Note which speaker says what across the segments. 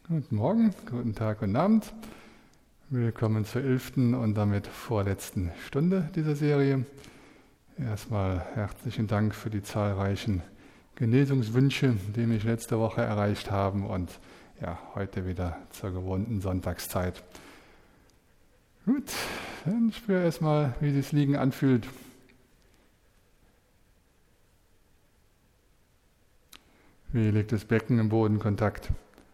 Speaker 1: Guten Morgen, guten Tag, guten Abend. Willkommen zur 11. und damit vorletzten Stunde dieser Serie. Erstmal herzlichen Dank für die zahlreichen Genesungswünsche, die mich letzte Woche erreicht haben und ja, heute wieder zur gewohnten Sonntagszeit. Gut, dann spüre erstmal, wie sich das Liegen anfühlt. Wie liegt das Becken im Bodenkontakt?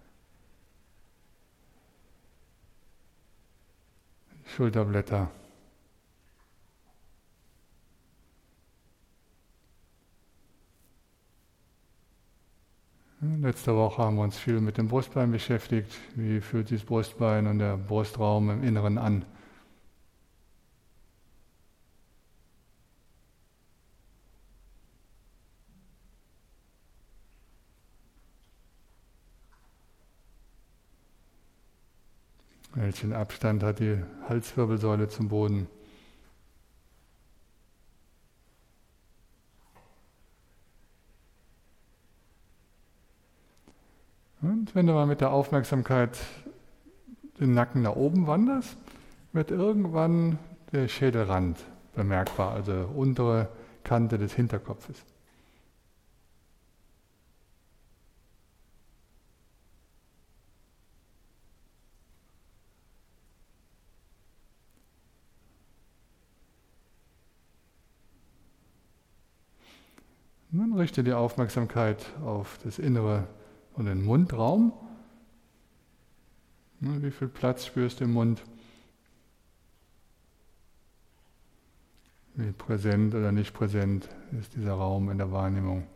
Speaker 1: Schulterblätter. Letzte Woche haben wir uns viel mit dem Brustbein beschäftigt. Wie fühlt sich das Brustbein und der Brustraum im Inneren an? Welchen Abstand hat die Halswirbelsäule zum Boden? Und wenn du mal mit der Aufmerksamkeit den Nacken nach oben wanderst, wird irgendwann der Schädelrand bemerkbar, also untere Kante des Hinterkopfes. Und dann richte die Aufmerksamkeit auf das Innere und den Mundraum. Wie viel Platz spürst du im Mund? Wie präsent oder nicht präsent ist dieser Raum in der Wahrnehmung?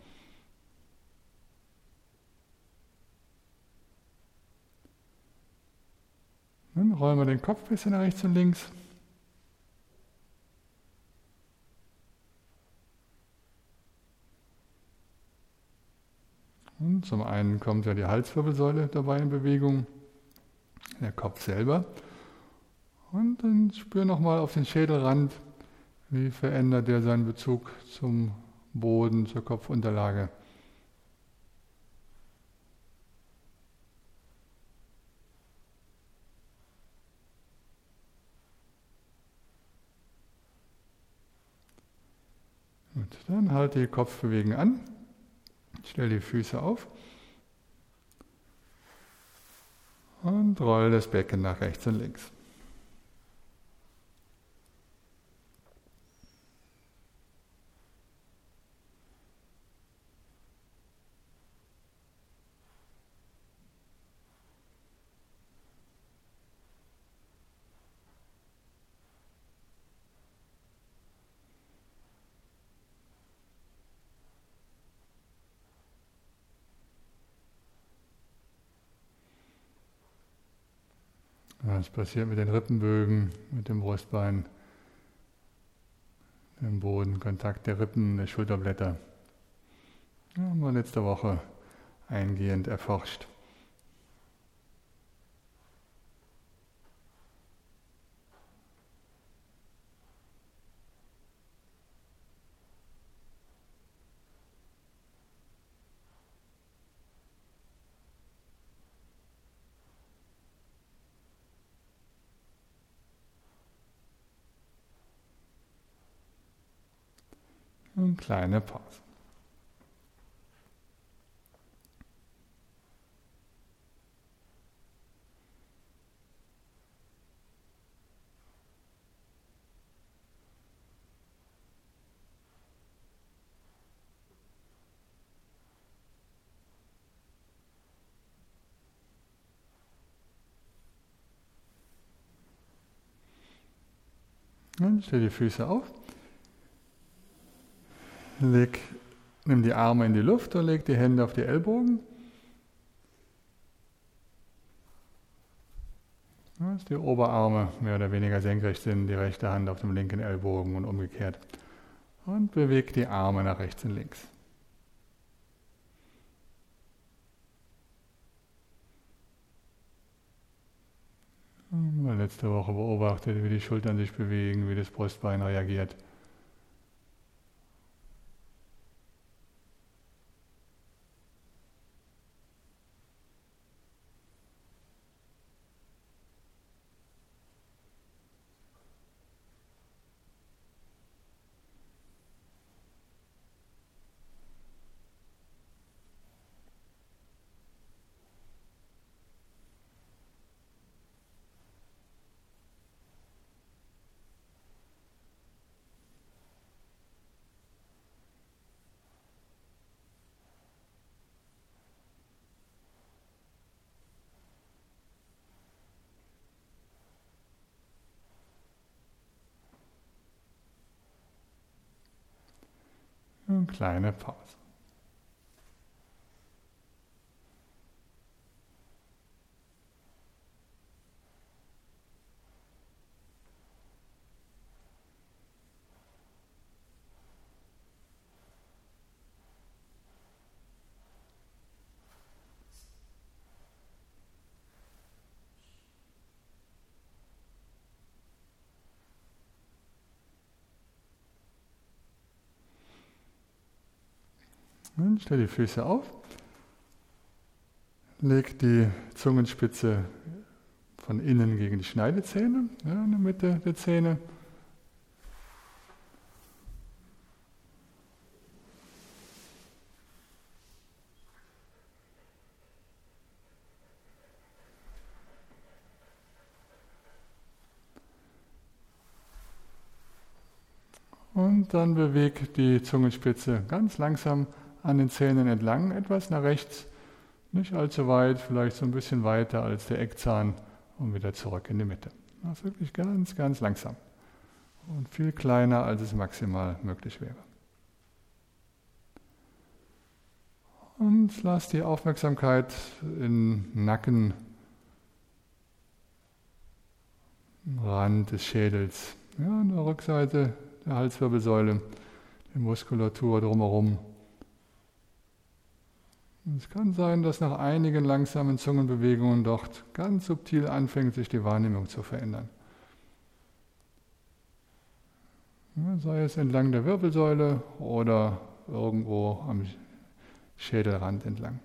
Speaker 1: Dann rollen wir den Kopf ein bisschen nach rechts und links. Und zum einen kommt ja die Halswirbelsäule dabei in Bewegung, der Kopf selber. Und dann spür nochmal auf den Schädelrand, wie verändert er seinen Bezug zum Boden, zur Kopfunterlage. Gut, dann halte die Kopfbewegung an, stell die Füße auf und roll das Becken nach rechts und links. Was passiert mit den Rippenbögen, mit dem Brustbein, dem Boden, Kontakt der Rippen, der Schulterblätter? Ja, haben wir letzte Woche eingehend erforscht. Und kleine Pause. Und stell die Füße auf. Nimm die Arme in die Luft und leg die Hände auf die Ellbogen. Dass die Oberarme mehr oder weniger senkrecht sind, die rechte Hand auf dem linken Ellbogen und umgekehrt. Und beweg die Arme nach rechts und links. Letzte Woche beobachtet, wie die Schultern sich bewegen, wie das Brustbein reagiert. kleine Pause. Und stell die Füße auf, leg die Zungenspitze von innen gegen die Schneidezähne, ja, in der Mitte der Zähne. Und dann beweg die Zungenspitze ganz langsam an den Zähnen entlang, etwas nach rechts, nicht allzu weit, vielleicht so ein bisschen weiter als der Eckzahn und wieder zurück in die Mitte. Das ist wirklich ganz, ganz langsam und viel kleiner, als es maximal möglich wäre. Und lass die Aufmerksamkeit im Nacken, am Rand des Schädels, ja, an der Rückseite der Halswirbelsäule, die Muskulatur drumherum. Es kann sein, dass nach einigen langsamen Zungenbewegungen dort ganz subtil anfängt, sich die Wahrnehmung zu verändern. Ja, sei es entlang der Wirbelsäule oder irgendwo am Schädelrand entlang.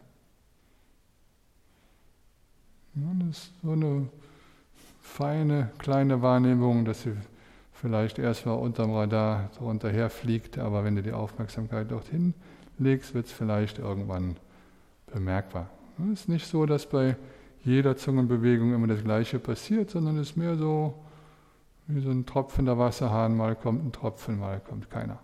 Speaker 1: Ja, das ist so eine feine, kleine Wahrnehmung, dass sie vielleicht erstmal unterm Radar drunter herfliegt, aber wenn du die Aufmerksamkeit dorthin legst, wird es vielleicht irgendwann bemerkbar. Es ist nicht so, dass bei jeder Zungenbewegung immer das Gleiche passiert, sondern es ist mehr so wie so ein tropfender Wasserhahn, mal kommt ein Tropfen, mal kommt keiner.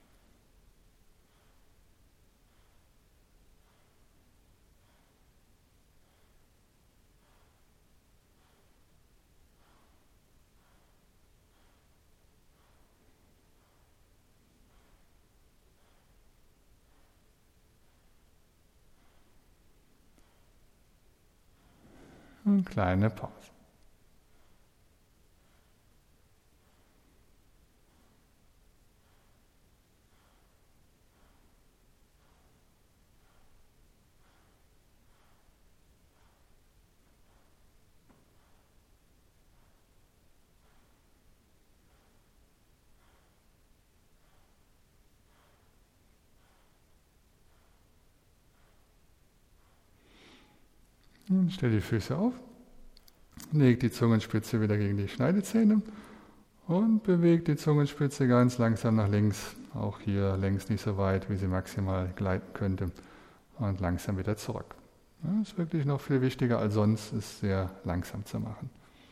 Speaker 1: Eine kleine Pause. Und stell die Füße auf, leg die Zungenspitze wieder gegen die Schneidezähne und beweg die Zungenspitze ganz langsam nach links. Auch hier längs nicht so weit, wie sie maximal gleiten könnte. Und langsam wieder zurück. Das ist wirklich noch viel wichtiger als sonst, ist sehr langsam zu machen.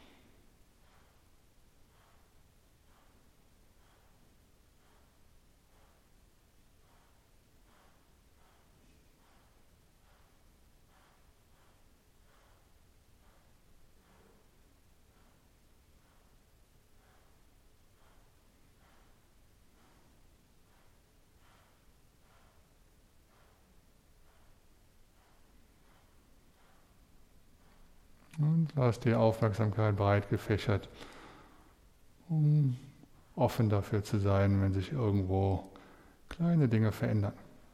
Speaker 1: Und lass die Aufmerksamkeit breit gefächert, um offen dafür zu sein, wenn sich irgendwo kleine Dinge verändern.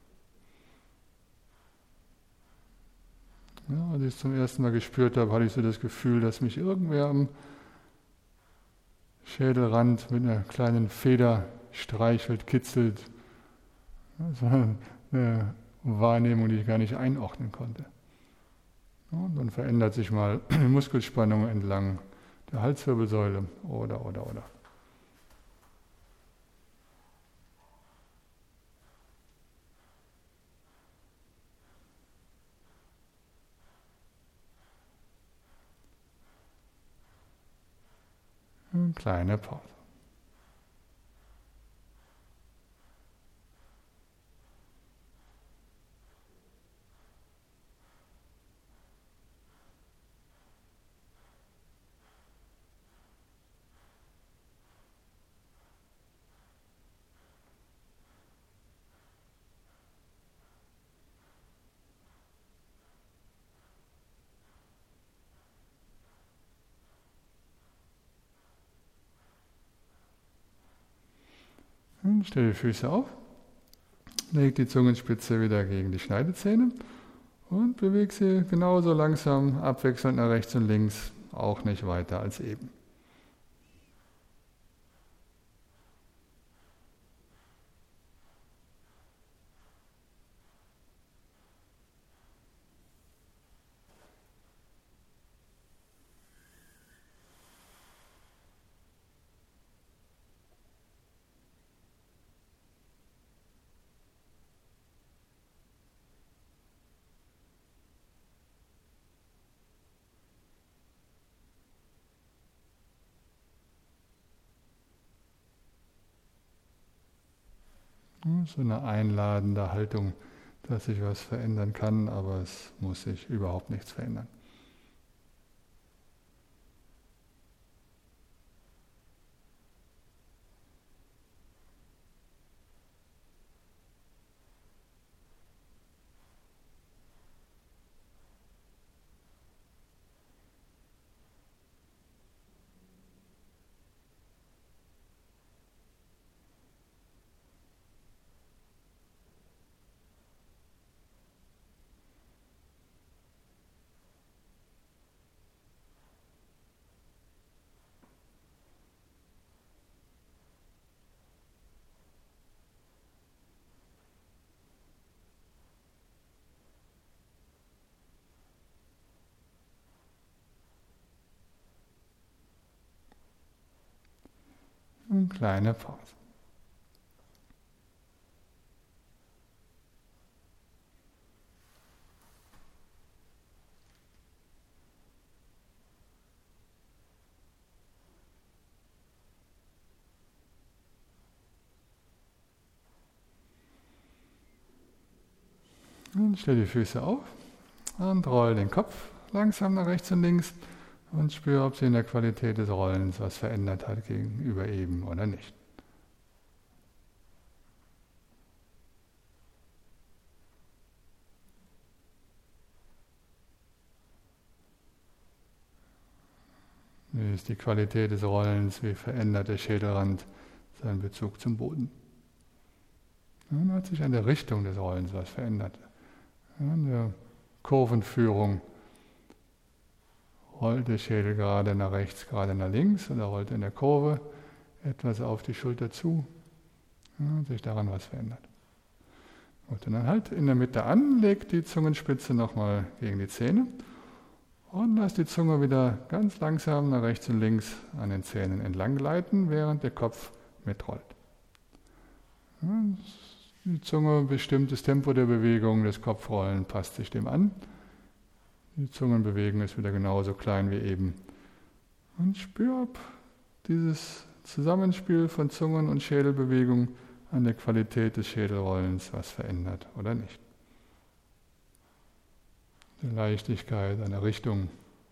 Speaker 1: Ja, als ich es zum ersten Mal gespürt habe, hatte ich so das Gefühl, dass mich irgendwer am Schädelrand mit einer kleinen Feder streichelt, kitzelt. Das war eine Wahrnehmung, die ich gar nicht einordnen konnte. Und dann verändert sich mal die Muskelspannung entlang der Halswirbelsäule oder. Eine kleine Pause. Stell die Füße auf, leg die Zungenspitze wieder gegen die Schneidezähne und beweg sie genauso langsam abwechselnd nach rechts und links, auch nicht weiter als eben. So eine einladende Haltung, dass sich was verändern kann, aber es muss sich überhaupt nichts verändern. Eine kleine Pause. Und stell die Füße auf und roll den Kopf langsam nach rechts und links und spür, ob sich in der Qualität des Rollens was verändert hat gegenüber eben oder nicht. Wie ist die Qualität des Rollens? Wie verändert der Schädelrand seinen Bezug zum Boden? Dann hat sich an der Richtung des Rollens was verändert. An der Kurvenführung. Rollt der Schädel gerade nach rechts, gerade nach links oder rollt in der Kurve etwas auf die Schulter zu? Hat sich daran was verändert. Gut, und dann halt in der Mitte an, legt die Zungenspitze nochmal gegen die Zähne und lasst die Zunge wieder ganz langsam nach rechts und links an den Zähnen entlang gleiten, während der Kopf mitrollt. Die Zunge bestimmt das Tempo der Bewegung, das Kopfrollen passt sich dem an. Die Zungenbewegung ist wieder genauso klein wie eben. Und spür, ob dieses Zusammenspiel von Zungen- und Schädelbewegung an der Qualität des Schädelrollens was verändert oder nicht. Die Leichtigkeit, eine Richtung.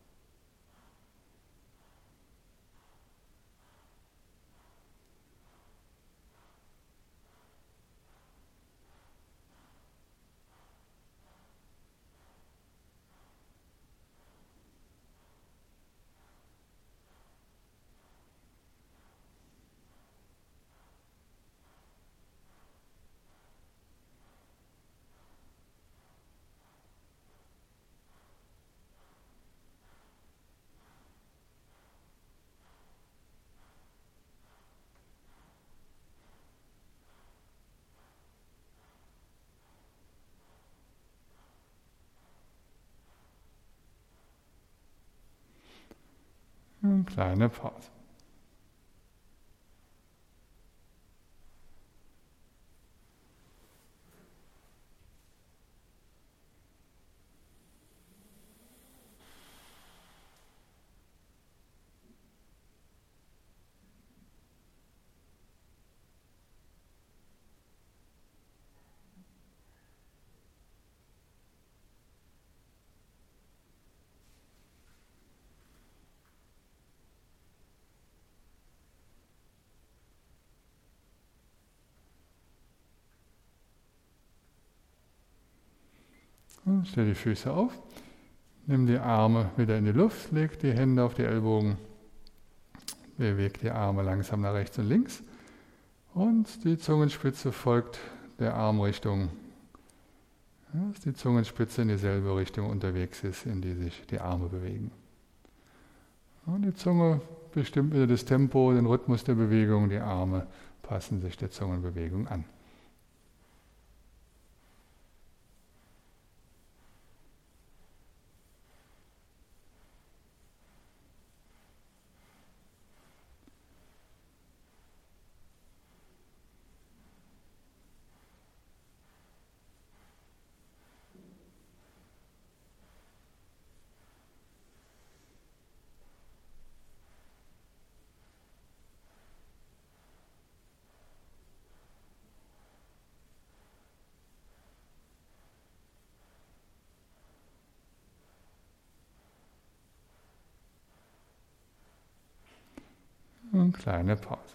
Speaker 1: Eine kleine Pause. Und stell die Füße auf, nimm die Arme wieder in die Luft, leg die Hände auf die Ellbogen, beweg die Arme langsam nach rechts und links Und die Zungenspitze folgt der Armrichtung, dass die Zungenspitze in dieselbe Richtung unterwegs ist, in die sich die Arme bewegen. Und die Zunge bestimmt wieder das Tempo, den Rhythmus der Bewegung, die Arme passen sich der Zungenbewegung an. Eine kleine Pause.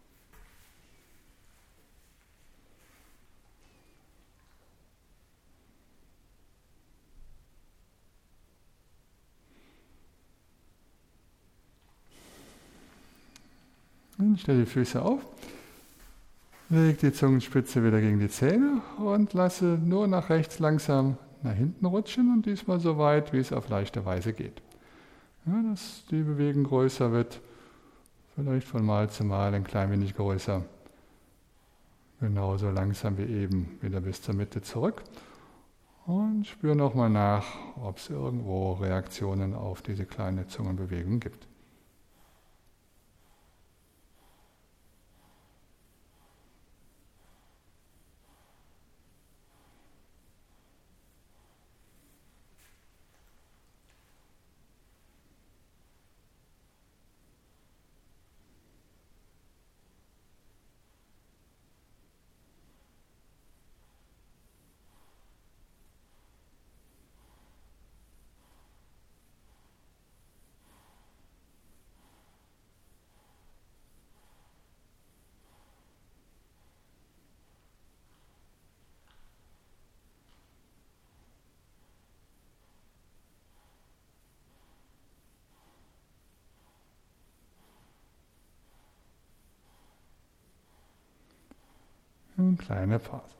Speaker 1: Und stell die Füße auf, leg die Zungenspitze wieder gegen die Zähne und lasse nur nach rechts langsam nach hinten rutschen und diesmal so weit, wie es auf leichte Weise geht. Ja, dass die Bewegung größer wird, vielleicht von Mal zu Mal ein klein wenig größer. Genauso langsam wie eben wieder bis zur Mitte zurück. Und spür nochmal nach, ob es irgendwo Reaktionen auf diese kleine Zungenbewegung gibt. Eine kleine Pause.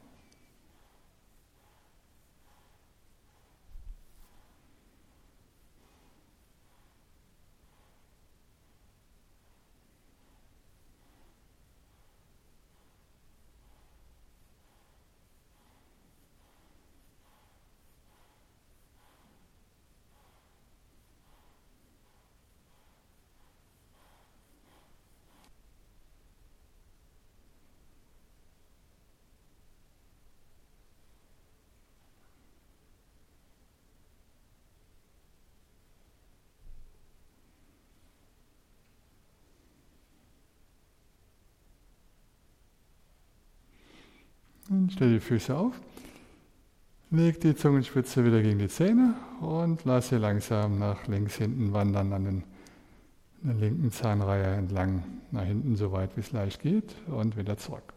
Speaker 1: Und stell die Füße auf, leg die Zungenspitze wieder gegen die Zähne und lass sie langsam nach links hinten wandern an der linken Zahnreihe entlang, nach hinten so weit wie es leicht geht und wieder zurück.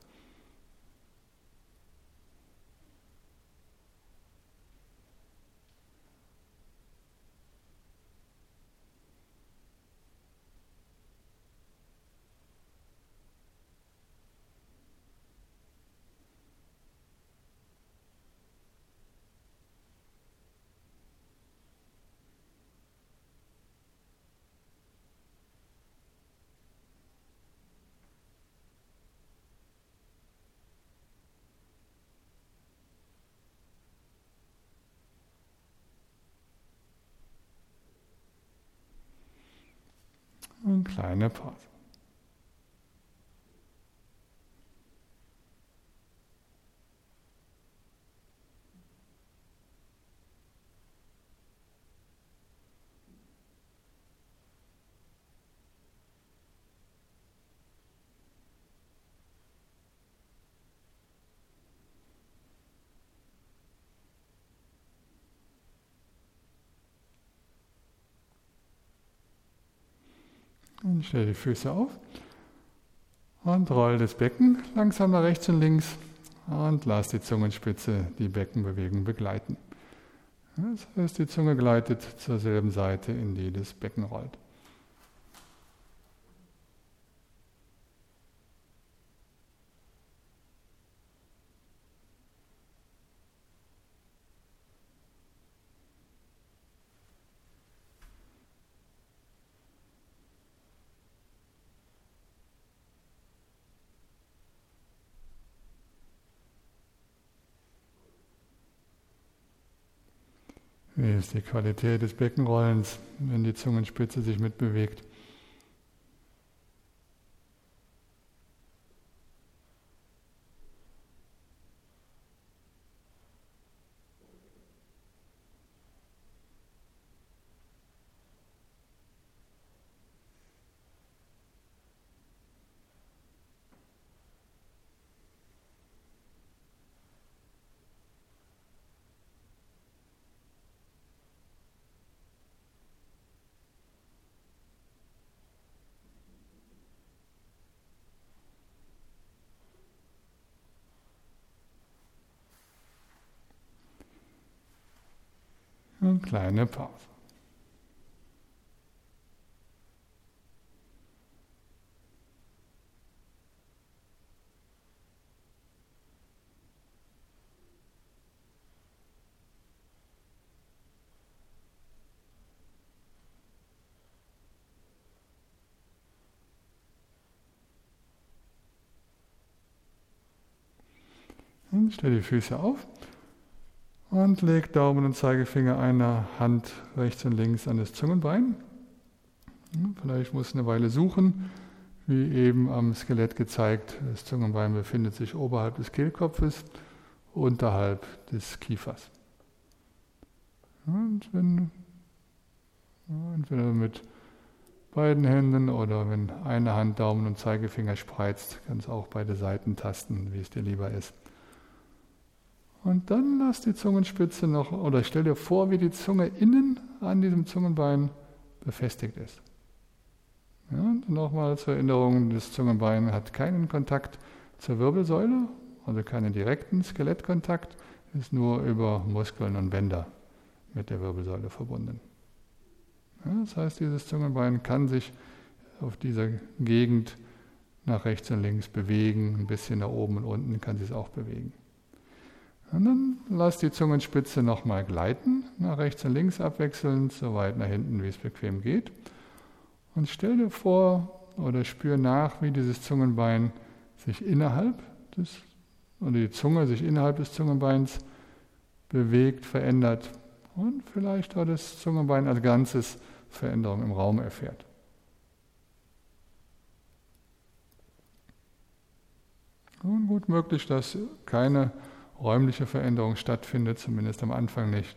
Speaker 1: Eine kleine Pause. Und stell die Füße auf und roll das Becken langsam nach rechts und links und lass die Zungenspitze die Beckenbewegung begleiten. Das heißt, die Zunge gleitet zur selben Seite, in die das Becken rollt. Wie ist die Qualität des Beckenrollens, wenn die Zungenspitze sich mitbewegt? Eine kleine Pause. Und stell die Füße auf und leg Daumen und Zeigefinger einer Hand rechts und links an das Zungenbein. Vielleicht musst du eine Weile suchen, wie eben am Skelett gezeigt. Das Zungenbein befindet sich oberhalb des Kehlkopfes, unterhalb des Kiefers. Und wenn entweder mit beiden Händen oder wenn eine Hand Daumen und Zeigefinger spreizt, kannst du auch beide Seiten tasten, wie es dir lieber ist. Und dann lass die Zungenspitze noch, oder stell dir vor, wie die Zunge innen an diesem Zungenbein befestigt ist. Ja, und nochmal zur Erinnerung, das Zungenbein hat keinen Kontakt zur Wirbelsäule, also keinen direkten Skelettkontakt, ist nur über Muskeln und Bänder mit der Wirbelsäule verbunden. Ja, das heißt, dieses Zungenbein kann sich auf dieser Gegend nach rechts und links bewegen, ein bisschen nach oben und unten kann sie es auch bewegen. Und dann lass die Zungenspitze nochmal gleiten, nach rechts und links abwechselnd, so weit nach hinten, wie es bequem geht. Und stell dir vor oder spür nach, wie dieses Zungenbein sich oder die Zunge sich innerhalb des Zungenbeins bewegt, verändert und vielleicht auch das Zungenbein als Ganzes Veränderung im Raum erfährt. Und gut möglich, dass keine räumliche Veränderung stattfindet, zumindest am Anfang nicht.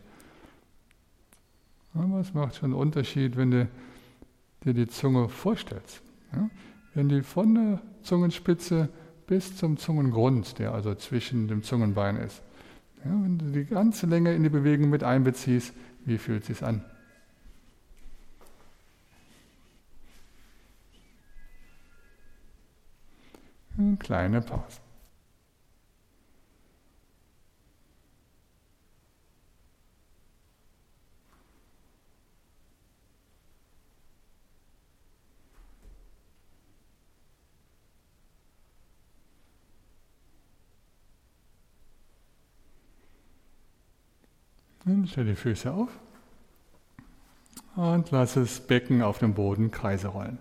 Speaker 1: Aber es macht schon einen Unterschied, wenn du dir die Zunge vorstellst. Ja? Wenn die von der Zungenspitze bis zum Zungengrund, der also zwischen dem Zungenbein ist, ja, wenn du die ganze Länge in die Bewegung mit einbeziehst, wie fühlt es sich an? Eine kleine Pause. Dann stell die Füße auf und lass das Becken auf dem Boden Kreise rollen.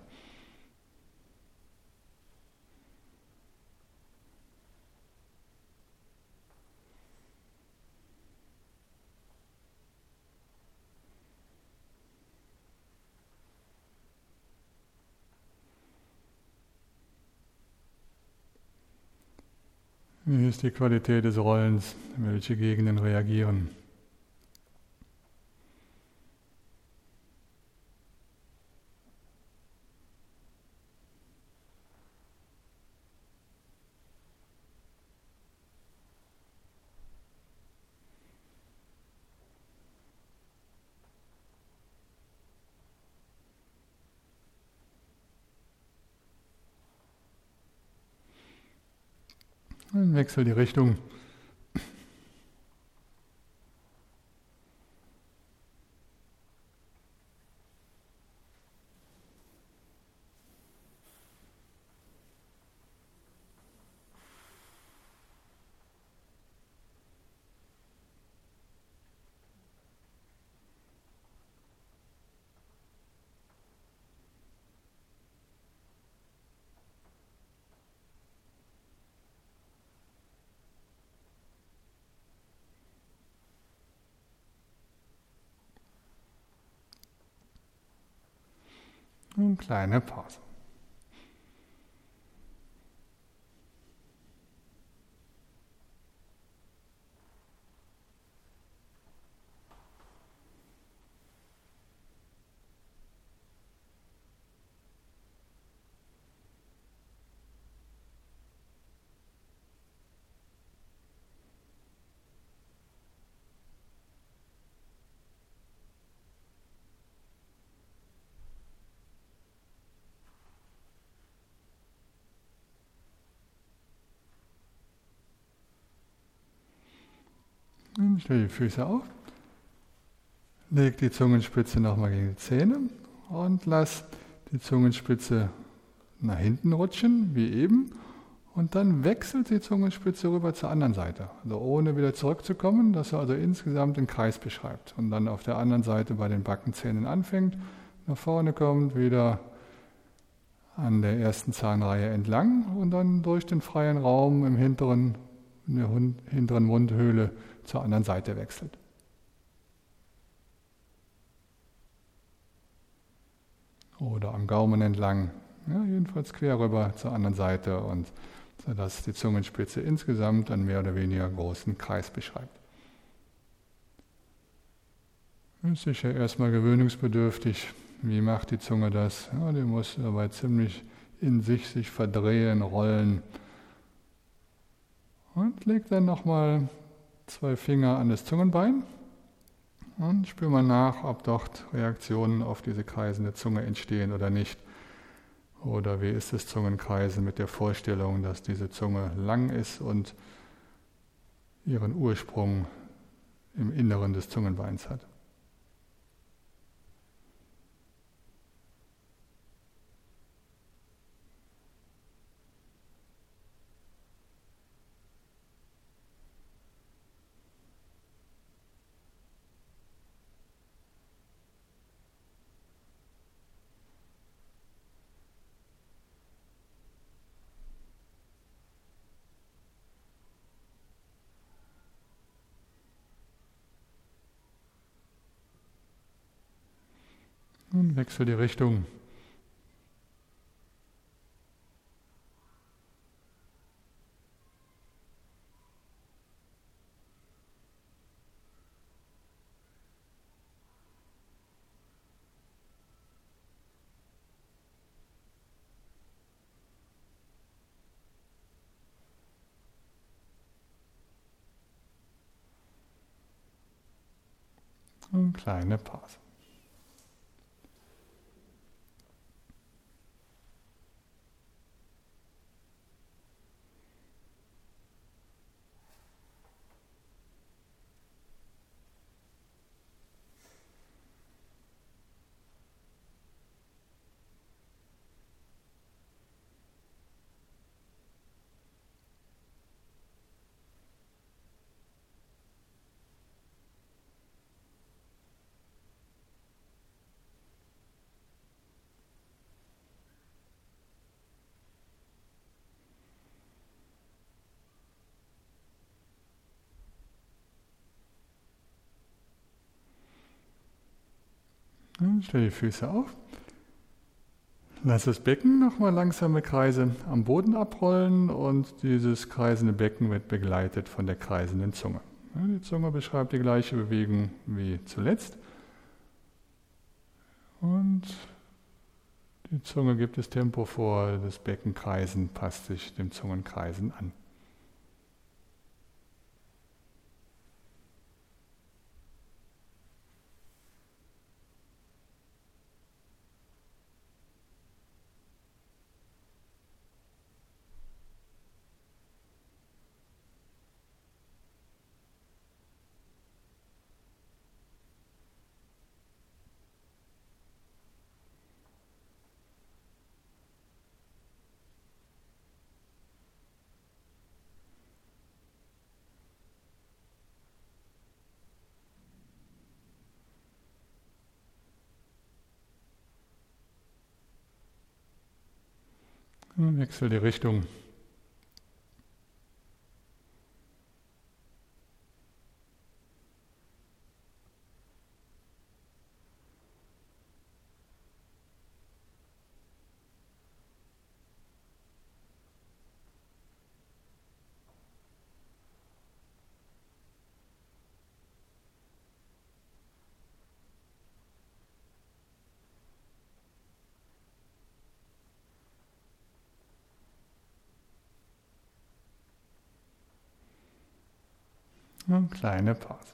Speaker 1: Wie ist die Qualität des Rollens? Welche Gegenden reagieren? Dann wechsel die Richtung. Eine kleine Pause. Und stell die Füße auf. Leg die Zungenspitze nochmal gegen die Zähne und lass die Zungenspitze nach hinten rutschen, wie eben. Und dann wechselt die Zungenspitze rüber zur anderen Seite. Also ohne wieder zurückzukommen, dass er also insgesamt den Kreis beschreibt. Und dann auf der anderen Seite bei den Backenzähnen anfängt, nach vorne kommt, wieder an der ersten Zahnreihe entlang und dann durch den freien Raum in der hinteren Mundhöhle zur anderen Seite wechselt. Oder am Gaumen entlang, ja, jedenfalls quer rüber zur anderen Seite, und sodass die Zungenspitze insgesamt einen mehr oder weniger großen Kreis beschreibt. Das ist sicher erstmal gewöhnungsbedürftig. Wie macht die Zunge das? Ja, die muss dabei ziemlich in sich verdrehen, rollen. Und legt dann nochmal 2 Finger an das Zungenbein und spür mal nach, ob dort Reaktionen auf diese kreisende Zunge entstehen oder nicht. Oder wie ist das Zungenkreisen mit der Vorstellung, dass diese Zunge lang ist und ihren Ursprung im Inneren des Zungenbeins hat. Und wechsel die Richtung. Und kleine Pause. Und stell die Füße auf. Lass das Becken nochmal langsame Kreise am Boden abrollen, und dieses kreisende Becken wird begleitet von der kreisenden Zunge. Ja, die Zunge beschreibt die gleiche Bewegung wie zuletzt. Und die Zunge gibt das Tempo vor, das Beckenkreisen passt sich dem Zungenkreisen an. Und wechsel die Richtung. Eine kleine Pause.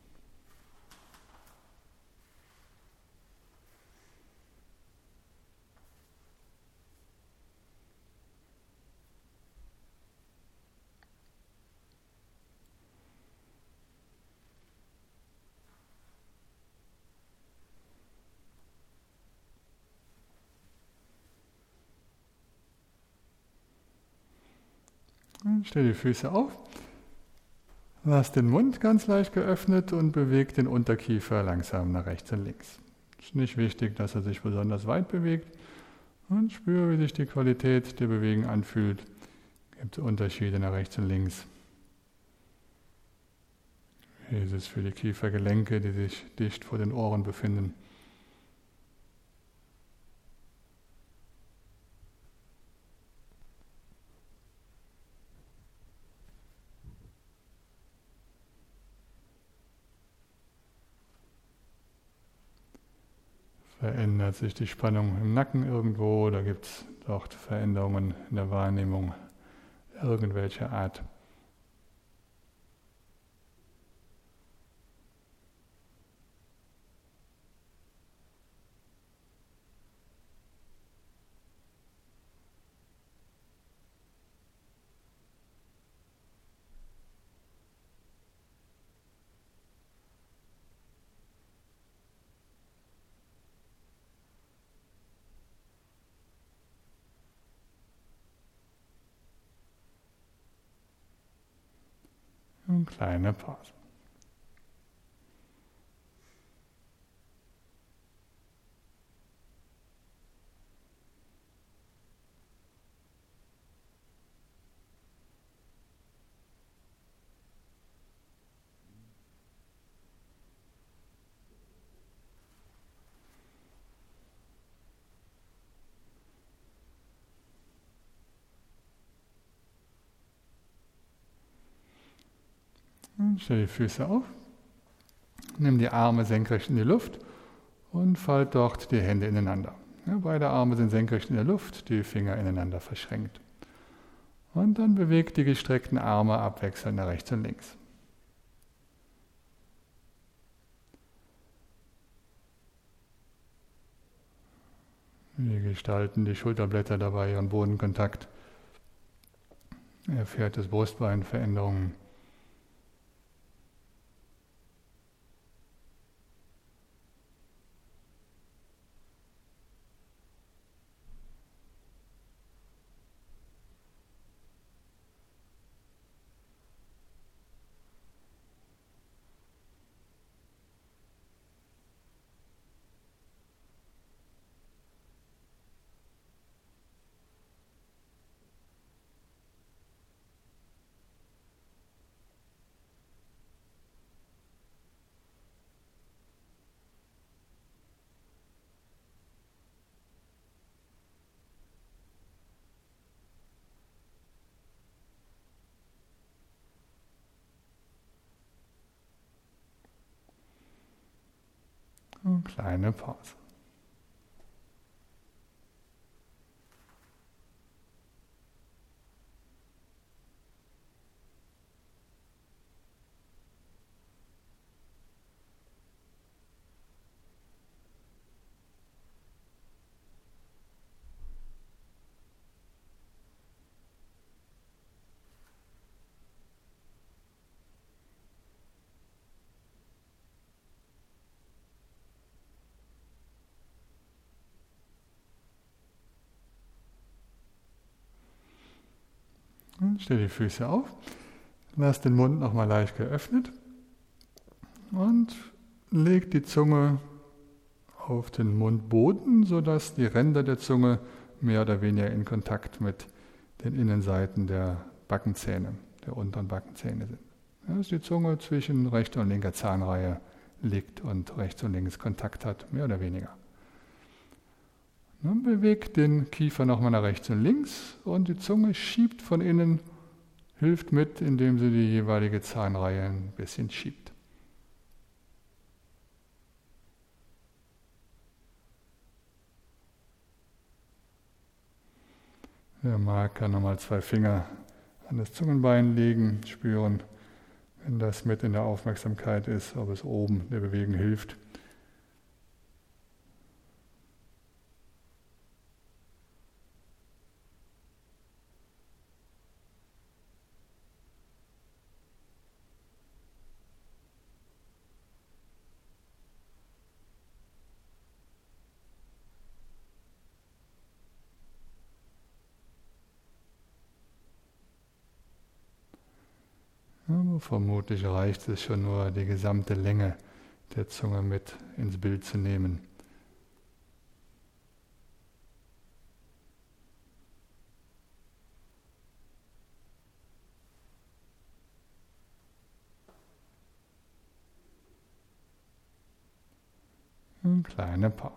Speaker 1: Stell die Füße auf, lass den Mund ganz leicht geöffnet und beweg den Unterkiefer langsam nach rechts und links. Es ist nicht wichtig, dass er sich besonders weit bewegt, und spüre, wie sich die Qualität der Bewegung anfühlt. Es gibt Unterschiede nach rechts und links. Wie ist es für die Kiefergelenke, die sich dicht vor den Ohren befinden? Verändert sich die Spannung im Nacken irgendwo oder gibt es dort Veränderungen in der Wahrnehmung irgendwelcher Art? Eine kleine Pause. Stell die Füße auf, nimm die Arme senkrecht in die Luft und falt dort die Hände ineinander. Ja, beide Arme sind senkrecht in der Luft, die Finger ineinander verschränkt. Und dann bewegt die gestreckten Arme abwechselnd nach rechts und links. Wir gestalten die Schulterblätter dabei ihren Bodenkontakt. Erfährt das Brustbein Veränderungen. Eine kleine Pause. Stell die Füße auf, lass den Mund nochmal leicht geöffnet und leg die Zunge auf den Mundboden, sodass die Ränder der Zunge mehr oder weniger in Kontakt mit den Innenseiten der Backenzähne, der unteren Backenzähne sind. Ja, dass die Zunge zwischen rechter und linker Zahnreihe liegt und rechts und links Kontakt hat, mehr oder weniger. Dann bewegt den Kiefer nochmal nach rechts und links und die Zunge schiebt von innen, hilft mit, indem sie die jeweilige Zahnreihe ein bisschen schiebt. Wer mag, kann nochmal 2 Finger an das Zungenbein legen, spüren, wenn das mit in der Aufmerksamkeit ist, ob es oben der Bewegung hilft. Aber vermutlich reicht es schon nur, die gesamte Länge der Zunge mit ins Bild zu nehmen. Eine kleine Pause.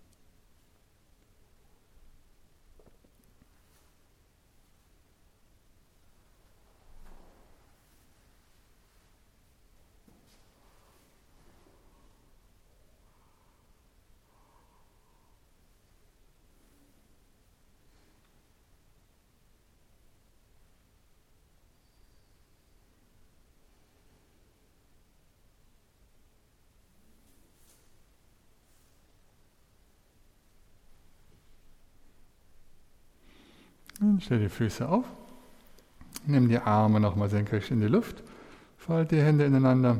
Speaker 1: Dann stell die Füße auf, nimm die Arme nochmal senkrecht in die Luft, falte die Hände ineinander.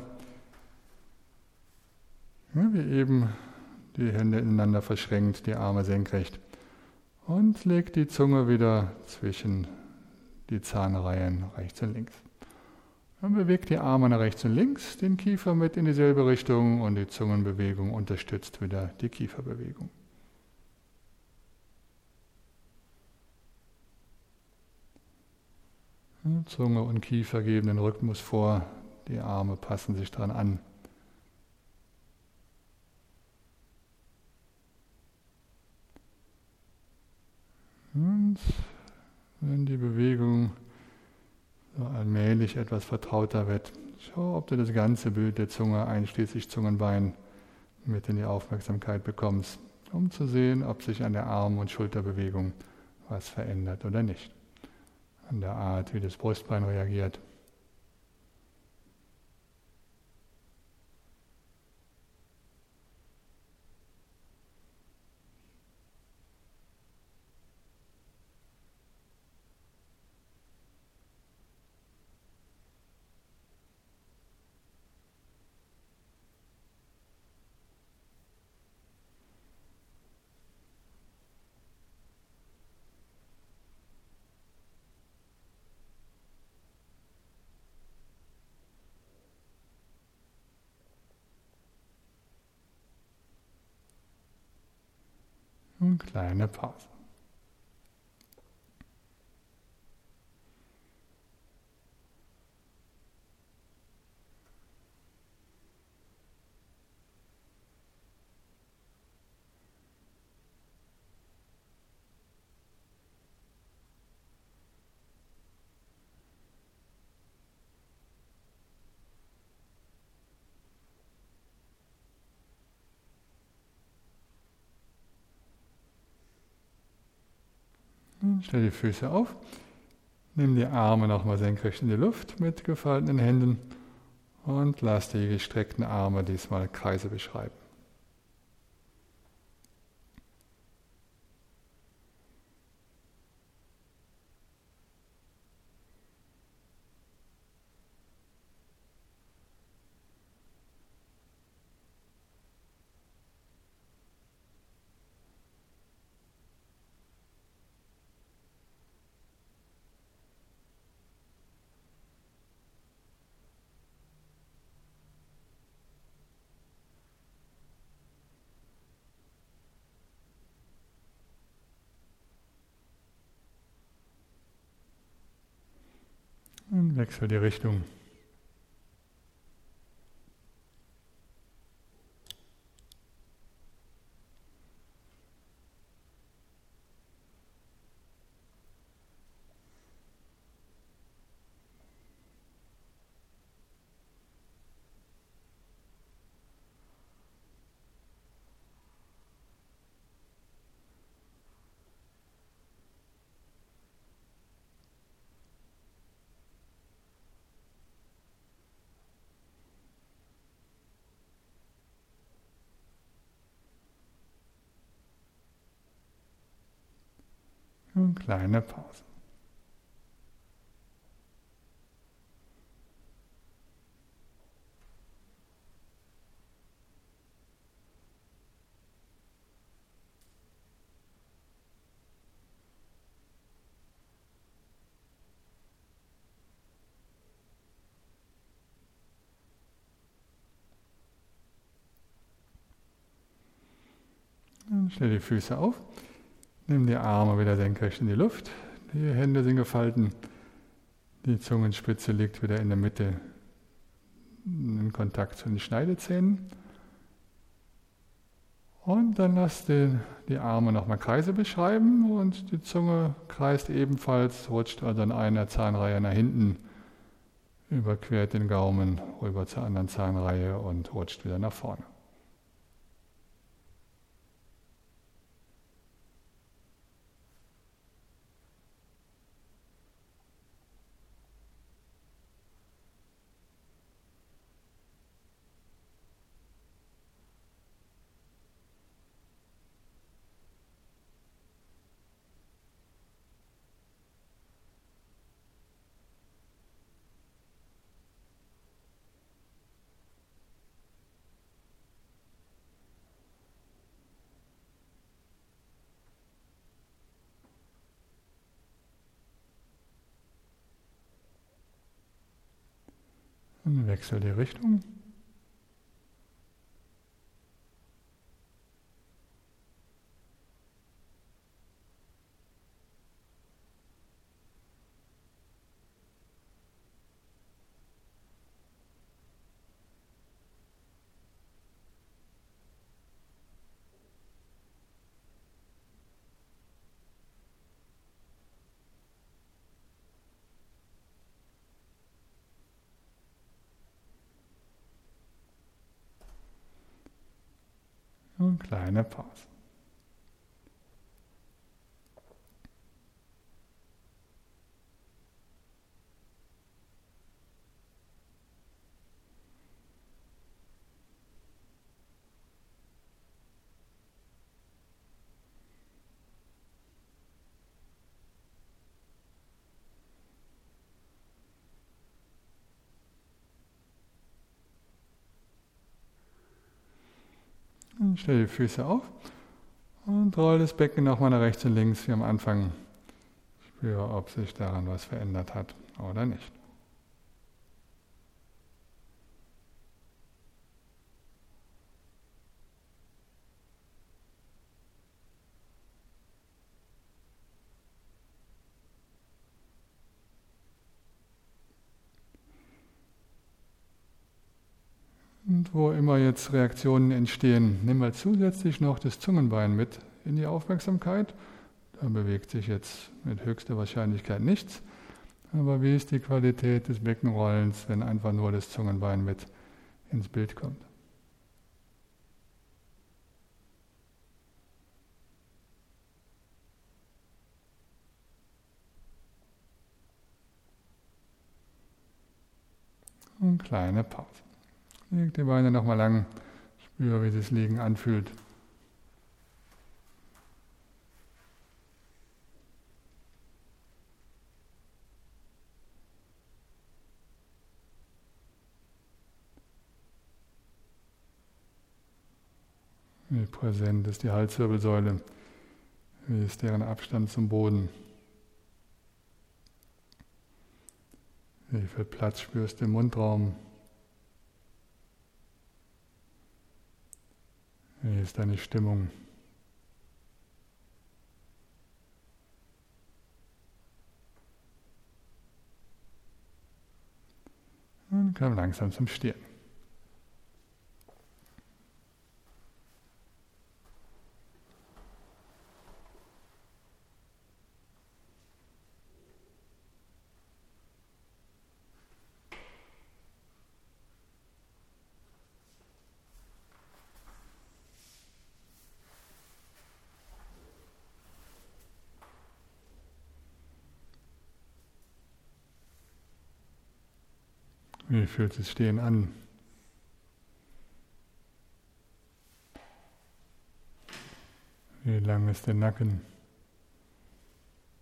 Speaker 1: Ja, wie eben die Hände ineinander verschränkt, die Arme senkrecht. Und leg die Zunge wieder zwischen die Zahnreihen rechts und links. Dann bewegt die Arme nach rechts und links, den Kiefer mit in dieselbe Richtung und die Zungenbewegung unterstützt wieder die Kieferbewegung. Zunge und Kiefer geben den Rhythmus vor, die Arme passen sich daran an. Und wenn die Bewegung so allmählich etwas vertrauter wird, schau, ob du das ganze Bild der Zunge, einschließlich Zungenbein, mit in die Aufmerksamkeit bekommst, um zu sehen, ob sich an der Arm- und Schulterbewegung was verändert oder nicht. An der Art, wie das Brustbein reagiert. Und kleine Pause. Stell die Füße auf, nimm die Arme nochmal senkrecht in die Luft mit gefalteten Händen und lass die gestreckten Arme diesmal Kreise beschreiben. Und wechsel die Richtung. Und kleine Pause. Dann stell die Füße auf, nimm die Arme wieder senkrecht in die Luft, die Hände sind gefalten, die Zungenspitze liegt wieder in der Mitte in Kontakt zu den Schneidezähnen. Und dann lass die Arme nochmal Kreise beschreiben und die Zunge kreist ebenfalls, rutscht also an einer Zahnreihe nach hinten, überquert den Gaumen rüber zur anderen Zahnreihe und rutscht wieder nach vorne. Und wechsel die Richtung. Und kleine Pause. Und stell die Füße auf und roll das Becken nochmal nach rechts und links wie am Anfang. Spüre, ob sich daran was verändert hat oder nicht. Und wo immer jetzt Reaktionen entstehen, nimm mal zusätzlich noch das Zungenbein mit in die Aufmerksamkeit. Da bewegt sich jetzt mit höchster Wahrscheinlichkeit nichts. Aber wie ist die Qualität des Beckenrollens, wenn einfach nur das Zungenbein mit ins Bild kommt? Und kleine Pause. Leg die Beine nochmal lang, spüre, wie sich das Liegen anfühlt. Wie präsent ist die Halswirbelsäule? Wie ist deren Abstand zum Boden? Wie viel Platz spürst du im Mundraum? Wie ist deine Stimmung? Und komm langsam zum Stehen. Wie fühlt sich Stehen an? Wie lang ist der Nacken?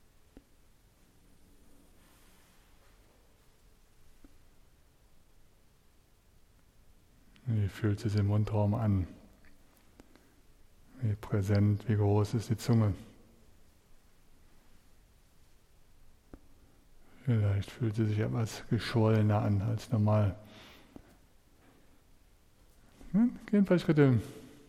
Speaker 1: fühlt es sich im Mundraum an? Wie präsent, wie groß ist die Zunge? Vielleicht fühlt sie sich etwas geschwollener an als normal. Geh ein paar Schritte.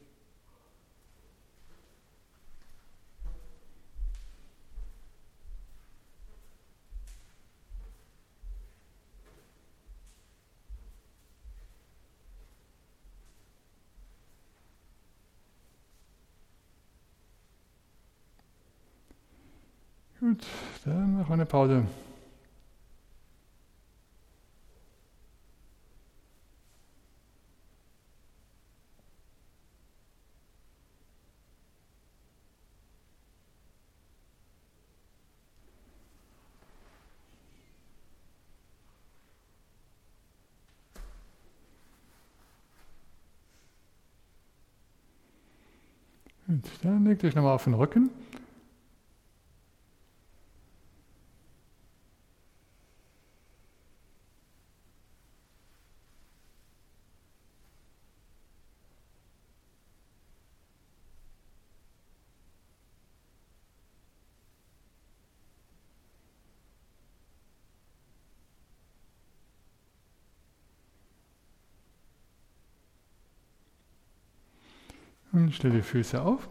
Speaker 1: Gut, dann machen wir eine Pause. Gut, dann leg dich nochmal auf den Rücken. Und stell die Füße auf.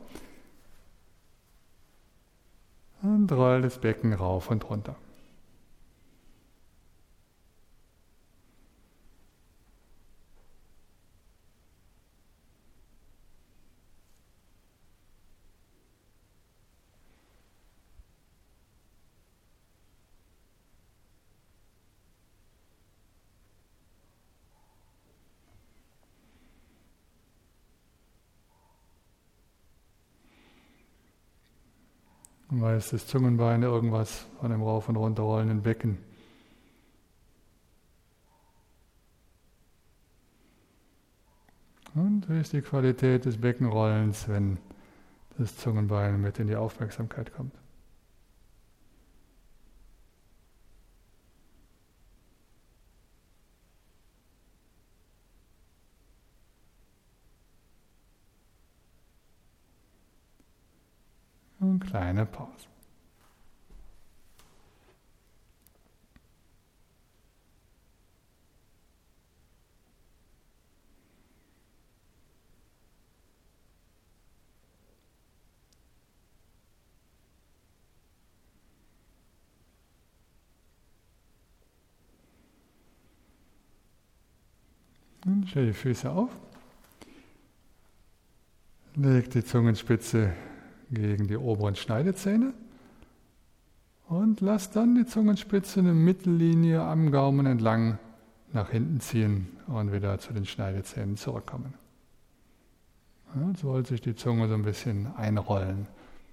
Speaker 1: Und roll das Becken rauf und runter. Und weiß das Zungenbein irgendwas von dem rauf und runter rollenden Becken. Und wie ist die Qualität des Beckenrollens, wenn das Zungenbein mit in die Aufmerksamkeit kommt? Und kleine Pause. Und stell die Füße auf. Leg die Zungenspitze gegen die oberen Schneidezähne und lass dann die Zungenspitze eine Mittellinie am Gaumen entlang nach hinten ziehen und wieder zu den Schneidezähnen zurückkommen. Ja, so soll sich die Zunge so ein bisschen einrollen.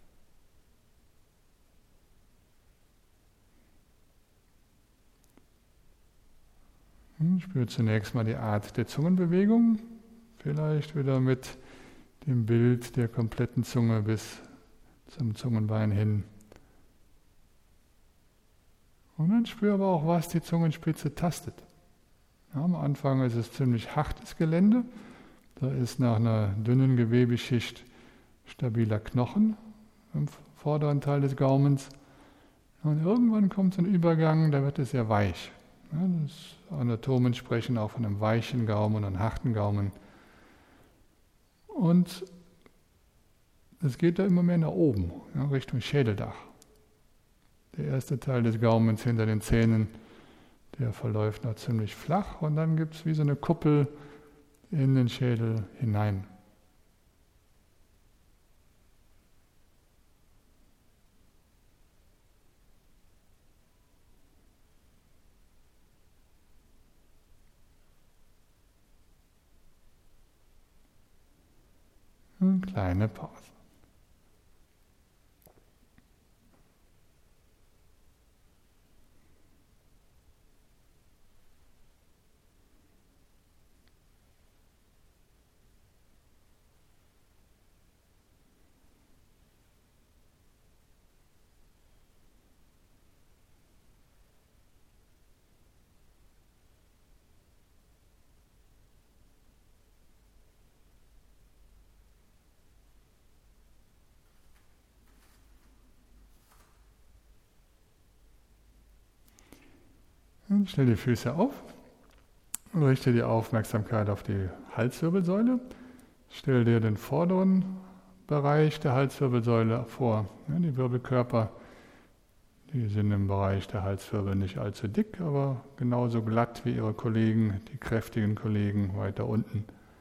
Speaker 1: Spür zunächst mal die Art der Zungenbewegung, vielleicht wieder mit dem Bild der kompletten Zunge bis zum Zungenbein hin. Und dann spür aber auch, was die Zungenspitze tastet. Ja, am Anfang ist es ziemlich hartes Gelände. Da ist nach einer dünnen Gewebeschicht stabiler Knochen im vorderen Teil des Gaumens. Und irgendwann kommt so ein Übergang, da wird es sehr weich. Ja, Anatomen sprechen auch von einem weichen Gaumen und einem harten Gaumen. Und es geht da immer mehr nach oben, ja, Richtung Schädeldach. Der erste Teil des Gaumens hinter den Zähnen, der verläuft noch ziemlich flach und dann gibt es wie so eine Kuppel in den Schädel hinein. Eine kleine Pause. Stell die Füße auf und richte die Aufmerksamkeit auf die Halswirbelsäule. Stell dir den vorderen Bereich der Halswirbelsäule vor. Ja, die Wirbelkörper, die sind im Bereich der Halswirbel nicht allzu dick, aber genauso glatt wie ihre Kollegen, die kräftigen Kollegen weiter unten.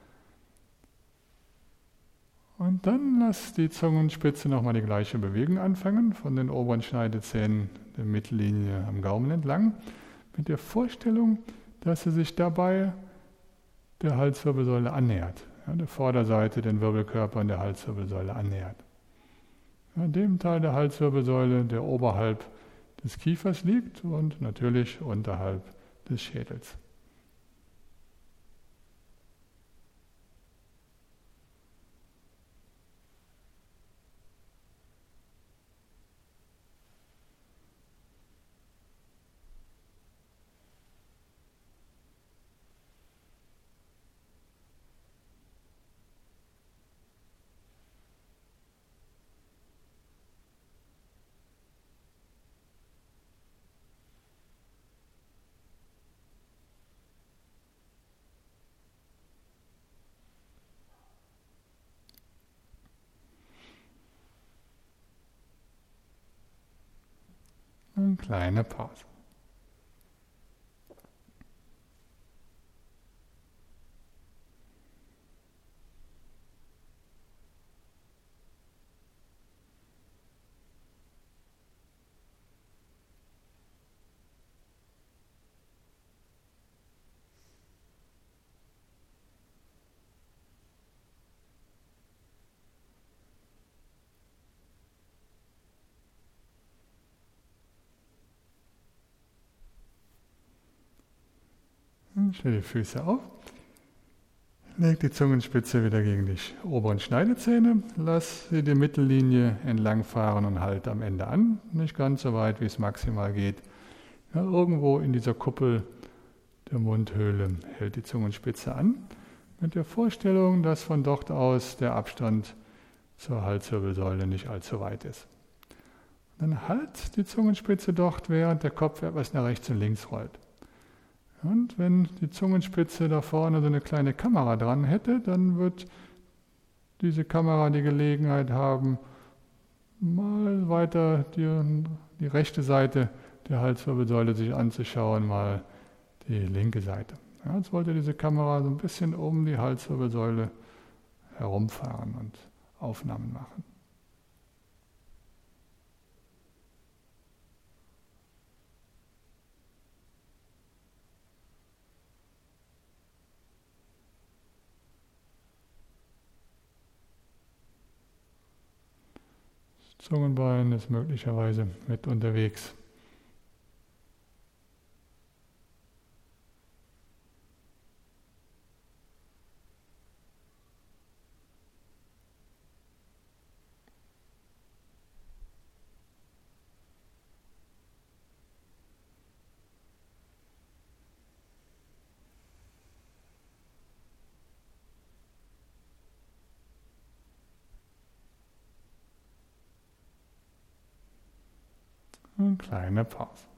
Speaker 1: Und dann lass die Zungenspitze nochmal die gleiche Bewegung anfangen, von den oberen Schneidezähnen der Mittellinie am Gaumen entlang, mit der Vorstellung, dass sie sich dabei der Halswirbelsäule annähert, ja, der Vorderseite den Wirbelkörpern der Halswirbelsäule annähert. Ja, dem Teil der Halswirbelsäule, der oberhalb des Kiefers liegt und natürlich unterhalb des Schädels. Eine kleine Pause. Stell die Füße auf. Leg die Zungenspitze wieder gegen die oberen Schneidezähne. Lass sie die Mittellinie entlang fahren und halt am Ende an. Nicht ganz so weit, wie es maximal geht. Ja, irgendwo in dieser Kuppel der Mundhöhle hält die Zungenspitze an. Mit der Vorstellung, dass von dort aus der Abstand zur Halswirbelsäule nicht allzu weit ist. Dann halt die Zungenspitze dort, während der Kopf etwas nach rechts und links rollt. Und wenn die Zungenspitze da vorne so eine kleine Kamera dran hätte, dann wird diese Kamera die Gelegenheit haben, mal weiter die rechte Seite der Halswirbelsäule sich anzuschauen, mal die linke Seite. Ja, jetzt wollte diese Kamera so ein bisschen um die Halswirbelsäule herumfahren und Aufnahmen machen. Das Zungenbein ist möglicherweise mit unterwegs. Eine kleine Pause.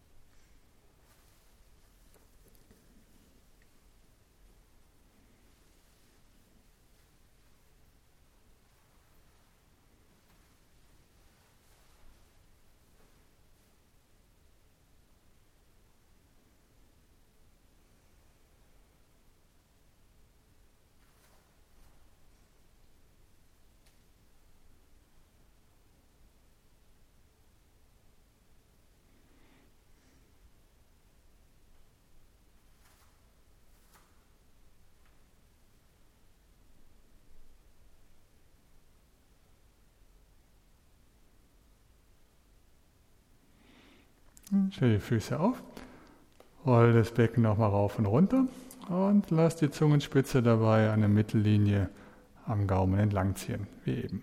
Speaker 1: Stell die Füße auf, roll das Becken nochmal rauf und runter und lass die Zungenspitze dabei an der Mittellinie am Gaumen entlang ziehen, wie eben.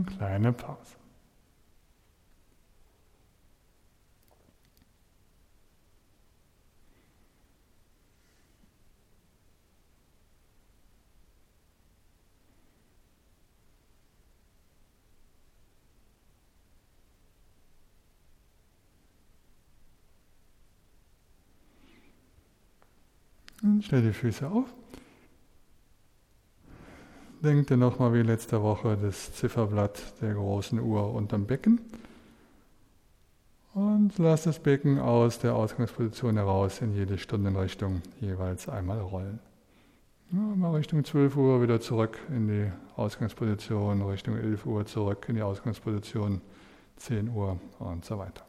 Speaker 1: Eine kleine Pause. Und stell die Füße auf. Denk dir nochmal wie letzte Woche das Zifferblatt der großen Uhr unterm Becken. Und lass das Becken aus der Ausgangsposition heraus in jede Stundenrichtung jeweils einmal rollen. Ja, mal Richtung 12 Uhr wieder zurück in die Ausgangsposition, Richtung 11 Uhr zurück in die Ausgangsposition, 10 Uhr und so weiter.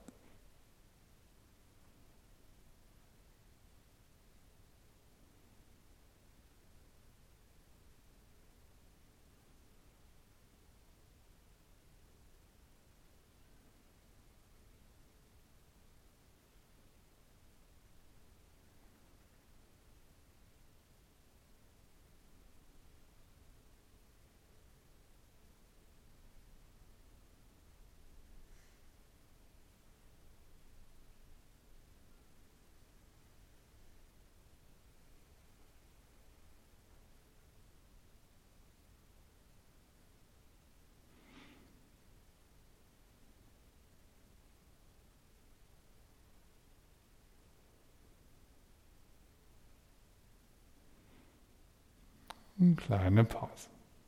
Speaker 1: Eine kleine Pause.